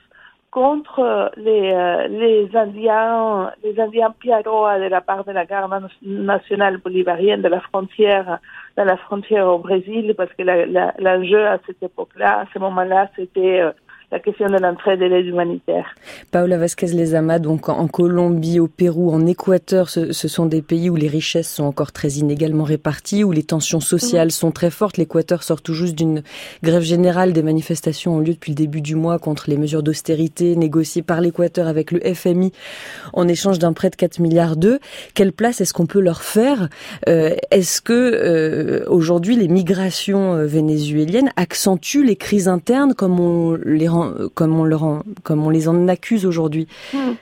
S12: contre les, euh, les Indiens, les Indiens Piaroa de la part de la garde nationale bolivarienne de la frontière, dans la frontière au Brésil, parce que la, la, l'enjeu à cette époque-là, à ce moment-là, c'était euh, la question de l'entrée de l'aide humanitaire.
S11: Paola Vázquez-Lezama, donc en Colombie, au Pérou, en Équateur, ce, ce sont des pays où les richesses sont encore très inégalement réparties, où les tensions sociales mmh. sont très fortes. L'Équateur sort tout juste d'une grève générale. Des manifestations ont lieu depuis le début du mois contre les mesures d'austérité négociées par l'Équateur avec le F M I en échange d'un prêt de quatre milliards d'euros. Quelle place est-ce qu'on peut leur faire? euh, Est-ce que euh, aujourd'hui les migrations vénézuéliennes accentuent les crises internes comme on les rend comme on, leur en, comme on les en accuse aujourd'hui?
S12: Hmm.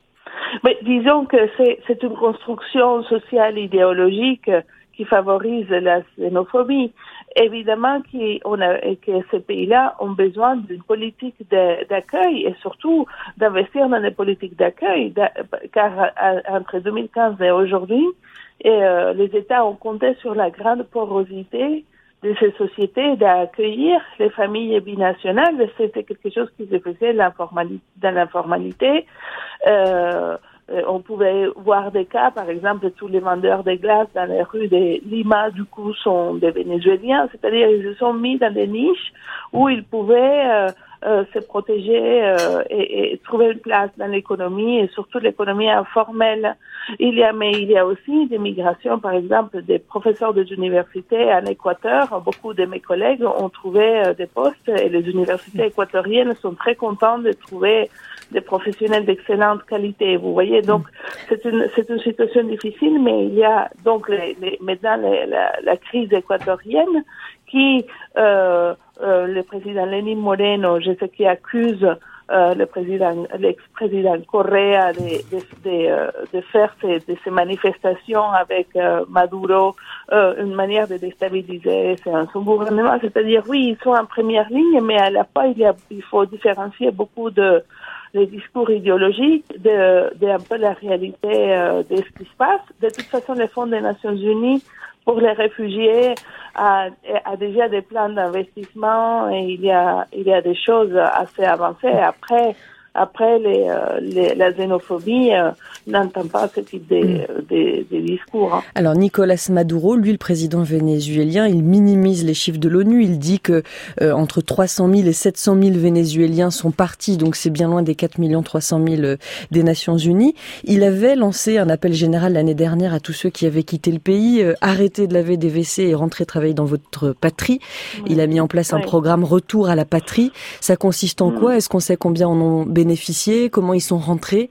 S12: Mais disons que c'est, c'est une construction sociale idéologique qui favorise la xénophobie. Évidemment qu'on a, que ces pays-là ont besoin d'une politique de, d'accueil et surtout d'investir dans des politiques d'accueil, car entre deux mille quinze et aujourd'hui, et, euh, les États ont compté sur la grande porosité de ces sociétés d'accueillir les familles binationales. C'était quelque chose qui se faisait dans l'informalité. Euh, on pouvait voir des cas, par exemple, tous les vendeurs de glace dans les rues de Lima, du coup, sont des Vénézuéliens, c'est-à-dire ils se sont mis dans des niches où ils pouvaient euh, euh, se protéger euh, et, et trouver une place dans l'économie, et surtout l'économie informelle. Il y a, mais il y a aussi des migrations, par exemple, des professeurs des universités en Équateur. Beaucoup de mes collègues ont trouvé euh, des postes, et les universités équatoriennes sont très contentes de trouver des professionnels d'excellente qualité. Vous voyez, donc c'est une c'est une situation difficile, mais il y a donc les, les, maintenant les, la, la crise équatorienne qui euh, euh, le président Lenín Moreno, je sais qui accuse euh, le président l'ex-président Correa de de de, euh, de faire ces de ces manifestations avec euh, Maduro, euh, une manière de déstabiliser son gouvernement. C'est-à-dire, oui, ils sont en première ligne, mais à la fois il y a il faut différencier beaucoup de les discours idéologiques de, de un peu la réalité euh, de ce qui se passe. De toute façon, les fonds des Nations Unies pour les réfugiés a, a déjà des plans d'investissement et il y a, il y a des choses assez avancées. Après, Après, les, euh, les, la xénophobie euh, n'entend pas ce type de, mm. de, de discours. Hein.
S11: Alors, Nicolas Maduro, lui, le président vénézuélien, il minimise les chiffres de l'ONU. Il dit que euh, entre trois cent mille et sept cent mille Vénézuéliens sont partis, donc c'est bien loin des quatre millions trois cent mille euh, des Nations Unies. Il avait lancé un appel général l'année dernière à tous ceux qui avaient quitté le pays, euh, arrêtez de laver des W C et rentrez travailler dans votre patrie. Mm. Il a mis en place un ouais. programme Retour à la patrie. Ça consiste en mm. quoi? Est-ce qu'on sait combien en ont bénéficié? bénéficié, comment ils sont rentrés?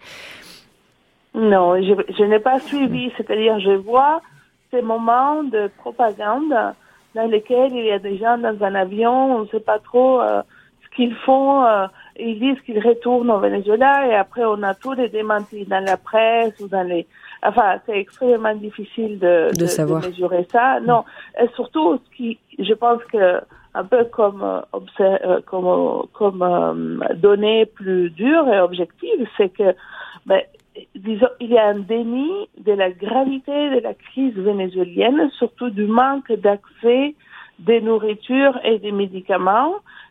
S12: Non, je, je n'ai pas suivi, c'est-à-dire je vois ces moments de propagande dans lesquels il y a des gens dans un avion, on ne sait pas trop euh, ce qu'ils font, euh, ils disent qu'ils retournent au Venezuela et après on a tous les démentis dans la presse ou dans les... Enfin, c'est extrêmement difficile de, de, de, de mesurer ça. Non, et surtout, ce qui, je pense que un peu comme euh, comme comme euh, données plus dures et objectives, c'est que ben, disons il y a un déni de la gravité de la crise vénézuélienne, surtout du manque d'accès des nourritures et des médicaments,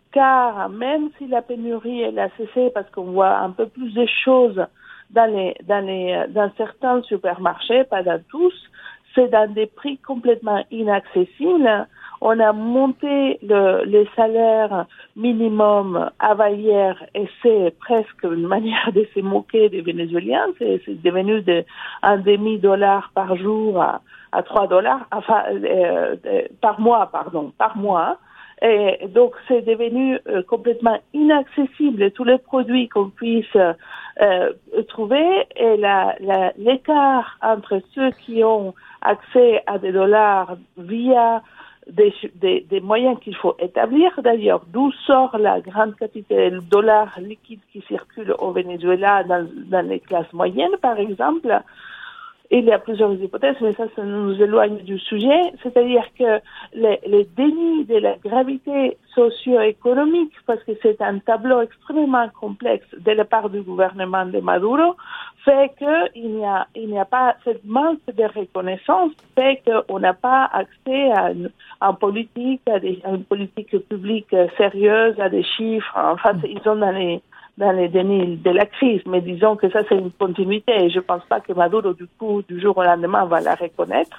S12: car même si la pénurie elle a cessé parce qu'on voit un peu plus de choses dans les dans les dans certains supermarchés, pas dans tous, c'est dans des prix complètement inaccessibles. On a monté le, les salaires minimum avant hier et c'est presque une manière de se moquer des Vénézuéliens. C'est, c'est devenu de, un demi-dollar par jour à, à trois dollars, enfin, euh, euh, par mois, pardon, par mois. Et donc, c'est devenu euh, complètement inaccessible tous les produits qu'on puisse euh, trouver et la, la, l'écart entre ceux qui ont accès à des dollars via Des, des, des moyens qu'il faut établir, d'ailleurs, d'où sort la grande quantité de dollars liquides qui circulent au Venezuela dans, dans les classes moyennes, par exemple. Il y a plusieurs hypothèses, mais ça, ça nous éloigne du sujet. C'est-à-dire que les, les dénis de la gravité socio-économique, parce que c'est un tableau extrêmement complexe de la part du gouvernement de Maduro, fait qu'il n'y a, il n'y a pas cette manque de reconnaissance, fait qu'on n'a pas accès à une, à une politique, à, des, à une politique publique sérieuse, à des chiffres. Enfin, ils sont dans les dans les dénis de la crise, mais disons que ça c'est une continuité et je pense pas que Maduro du coup du jour au lendemain va la reconnaître.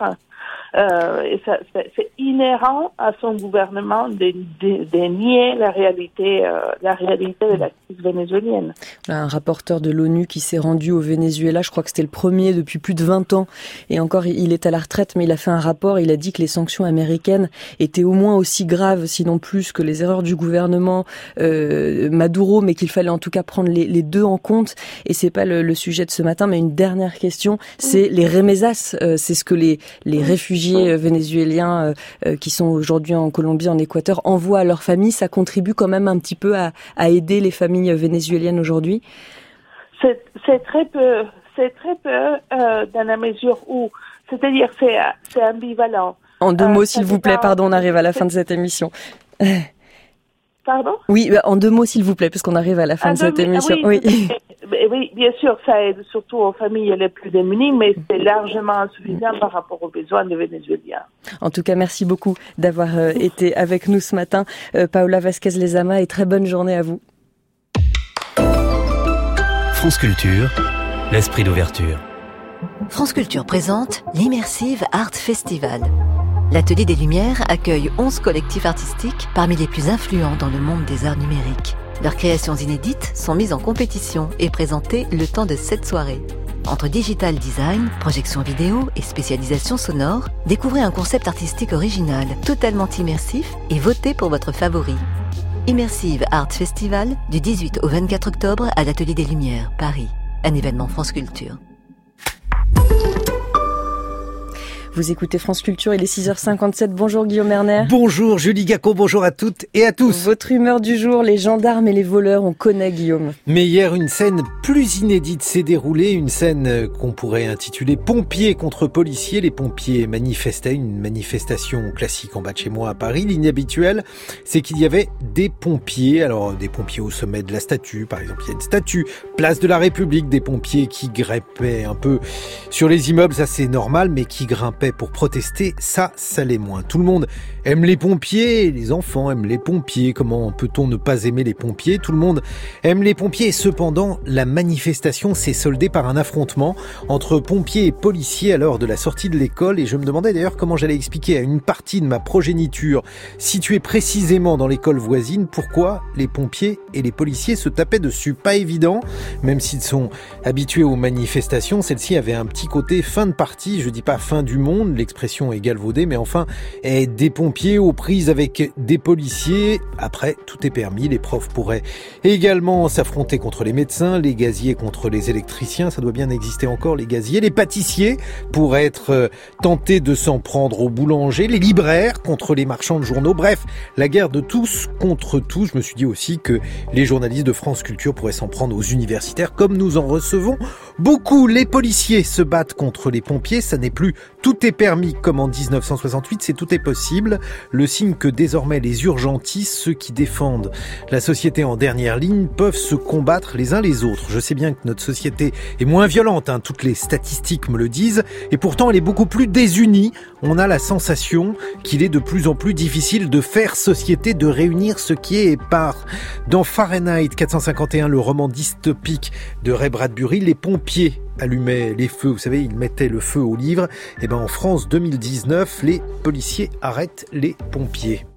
S12: Euh, et ça, c'est, c'est inhérent à son gouvernement de, de, de nier la réalité, euh, la réalité de la crise vénézuélienne.
S11: Un rapporteur de l'ONU qui s'est rendu au Venezuela, je crois que c'était le premier depuis plus de vingt ans, et encore il est à la retraite, mais il a fait un rapport, il a dit que les sanctions américaines étaient au moins aussi graves, sinon plus, que les erreurs du gouvernement euh, Maduro, mais qu'il fallait en tout cas prendre les, les deux en compte, et c'est pas le, le sujet de ce matin, mais une dernière question, c'est les remesas, euh, c'est ce que les, les réfugiés vénézuéliens euh, qui sont aujourd'hui en Colombie, en Équateur, envoient à leurs familles. Ça contribue quand même un petit peu à, à aider les familles vénézuéliennes aujourd'hui?
S12: C'est, c'est très peu, c'est très peu euh, dans la mesure où, c'est-à-dire c'est, c'est ambivalent.
S11: En deux
S12: euh,
S11: mots, s'il vous plaît, pardon, on arrive à la fin de cette émission.
S12: Pardon?
S11: Oui, en deux mots, s'il vous plaît, parce qu'on arrive à la fin
S12: ah,
S11: de cette émission.
S12: Oui,
S11: oui.
S12: oui, bien sûr, ça aide surtout aux familles les plus démunies, mais c'est largement insuffisant par rapport aux besoins des Vénézuéliens.
S11: En tout cas, merci beaucoup d'avoir euh, été avec nous ce matin, euh, Paola Vázquez-Lezama, et très bonne journée à vous.
S13: France Culture, l'esprit d'ouverture.
S3: France Culture présente l'Immersive Art Festival. L'Atelier des Lumières accueille onze collectifs artistiques parmi les plus influents dans le monde des arts numériques. Leurs créations inédites sont mises en compétition et présentées le temps de sept soirées. Entre digital design, projection vidéo et spécialisation sonore, découvrez un concept artistique original, totalement immersif et votez pour votre favori. Immersive Art Festival du dix-huit au vingt-quatre octobre à l'Atelier des Lumières, Paris. Un événement France Culture.
S11: Vous écoutez France Culture, il est six heures cinquante-sept. Bonjour Guillaume Erner.
S14: Bonjour Julie Gacot, bonjour à toutes et à tous.
S11: Votre humeur du jour, les gendarmes et les voleurs, on connaît Guillaume.
S14: Mais hier, une scène plus inédite s'est déroulée, une scène qu'on pourrait intituler pompiers contre policiers. Les pompiers manifestaient, une manifestation classique en bas de chez moi à Paris. L'inhabituel, c'est qu'il y avait des pompiers, alors des pompiers au sommet de la statue, par exemple il y a une statue, place de la République, des pompiers qui grimpaient un peu sur les immeubles, ça c'est normal, mais qui grimpaient paix pour protester, ça, ça l'est moins. Tout le monde aime les pompiers, les enfants aiment les pompiers. Comment peut-on ne pas aimer les pompiers ? Tout le monde aime les pompiers. Et cependant, la manifestation s'est soldée par un affrontement entre pompiers et policiers à l'heure de la sortie de l'école. Et je me demandais d'ailleurs comment j'allais expliquer à une partie de ma progéniture, située précisément dans l'école voisine, pourquoi les pompiers et les policiers se tapaient dessus. Pas évident, même s'ils sont habitués aux manifestations, celle-ci avait un petit côté fin de partie, je dis pas fin du monde, l'expression est galvaudée, mais enfin, des pompiers aux prises avec des policiers. Après, tout est permis, les profs pourraient également s'affronter contre les médecins, les gaziers contre les électriciens, ça doit bien exister encore, les gaziers, les pâtissiers pourraient être tentés de s'en prendre aux boulangers, les libraires contre les marchands de journaux, bref, la guerre de tous contre tous. Je me suis dit aussi que les journalistes de France Culture pourraient s'en prendre aux universitaires, comme nous en recevons beaucoup. Les policiers se battent contre les pompiers, ça n'est plus tout est permis comme en dix-neuf cent soixante-huit, c'est tout est possible. Le signe que désormais les urgentistes, ceux qui défendent la société en dernière ligne, peuvent se combattre les uns les autres. Je sais bien que notre société est moins violente, hein, toutes les statistiques me le disent, et pourtant elle est beaucoup plus désunie. On a la sensation qu'il est de plus en plus difficile de faire société, de réunir ce qui est épars. Dans Fahrenheit quatre cent cinquante et un, le roman dystopique de Ray Bradbury, les pompiers allumaient les feux, vous savez, ils mettaient le feu au livre. Et ben en France deux mille dix-neuf, les policiers arrêtent les pompiers.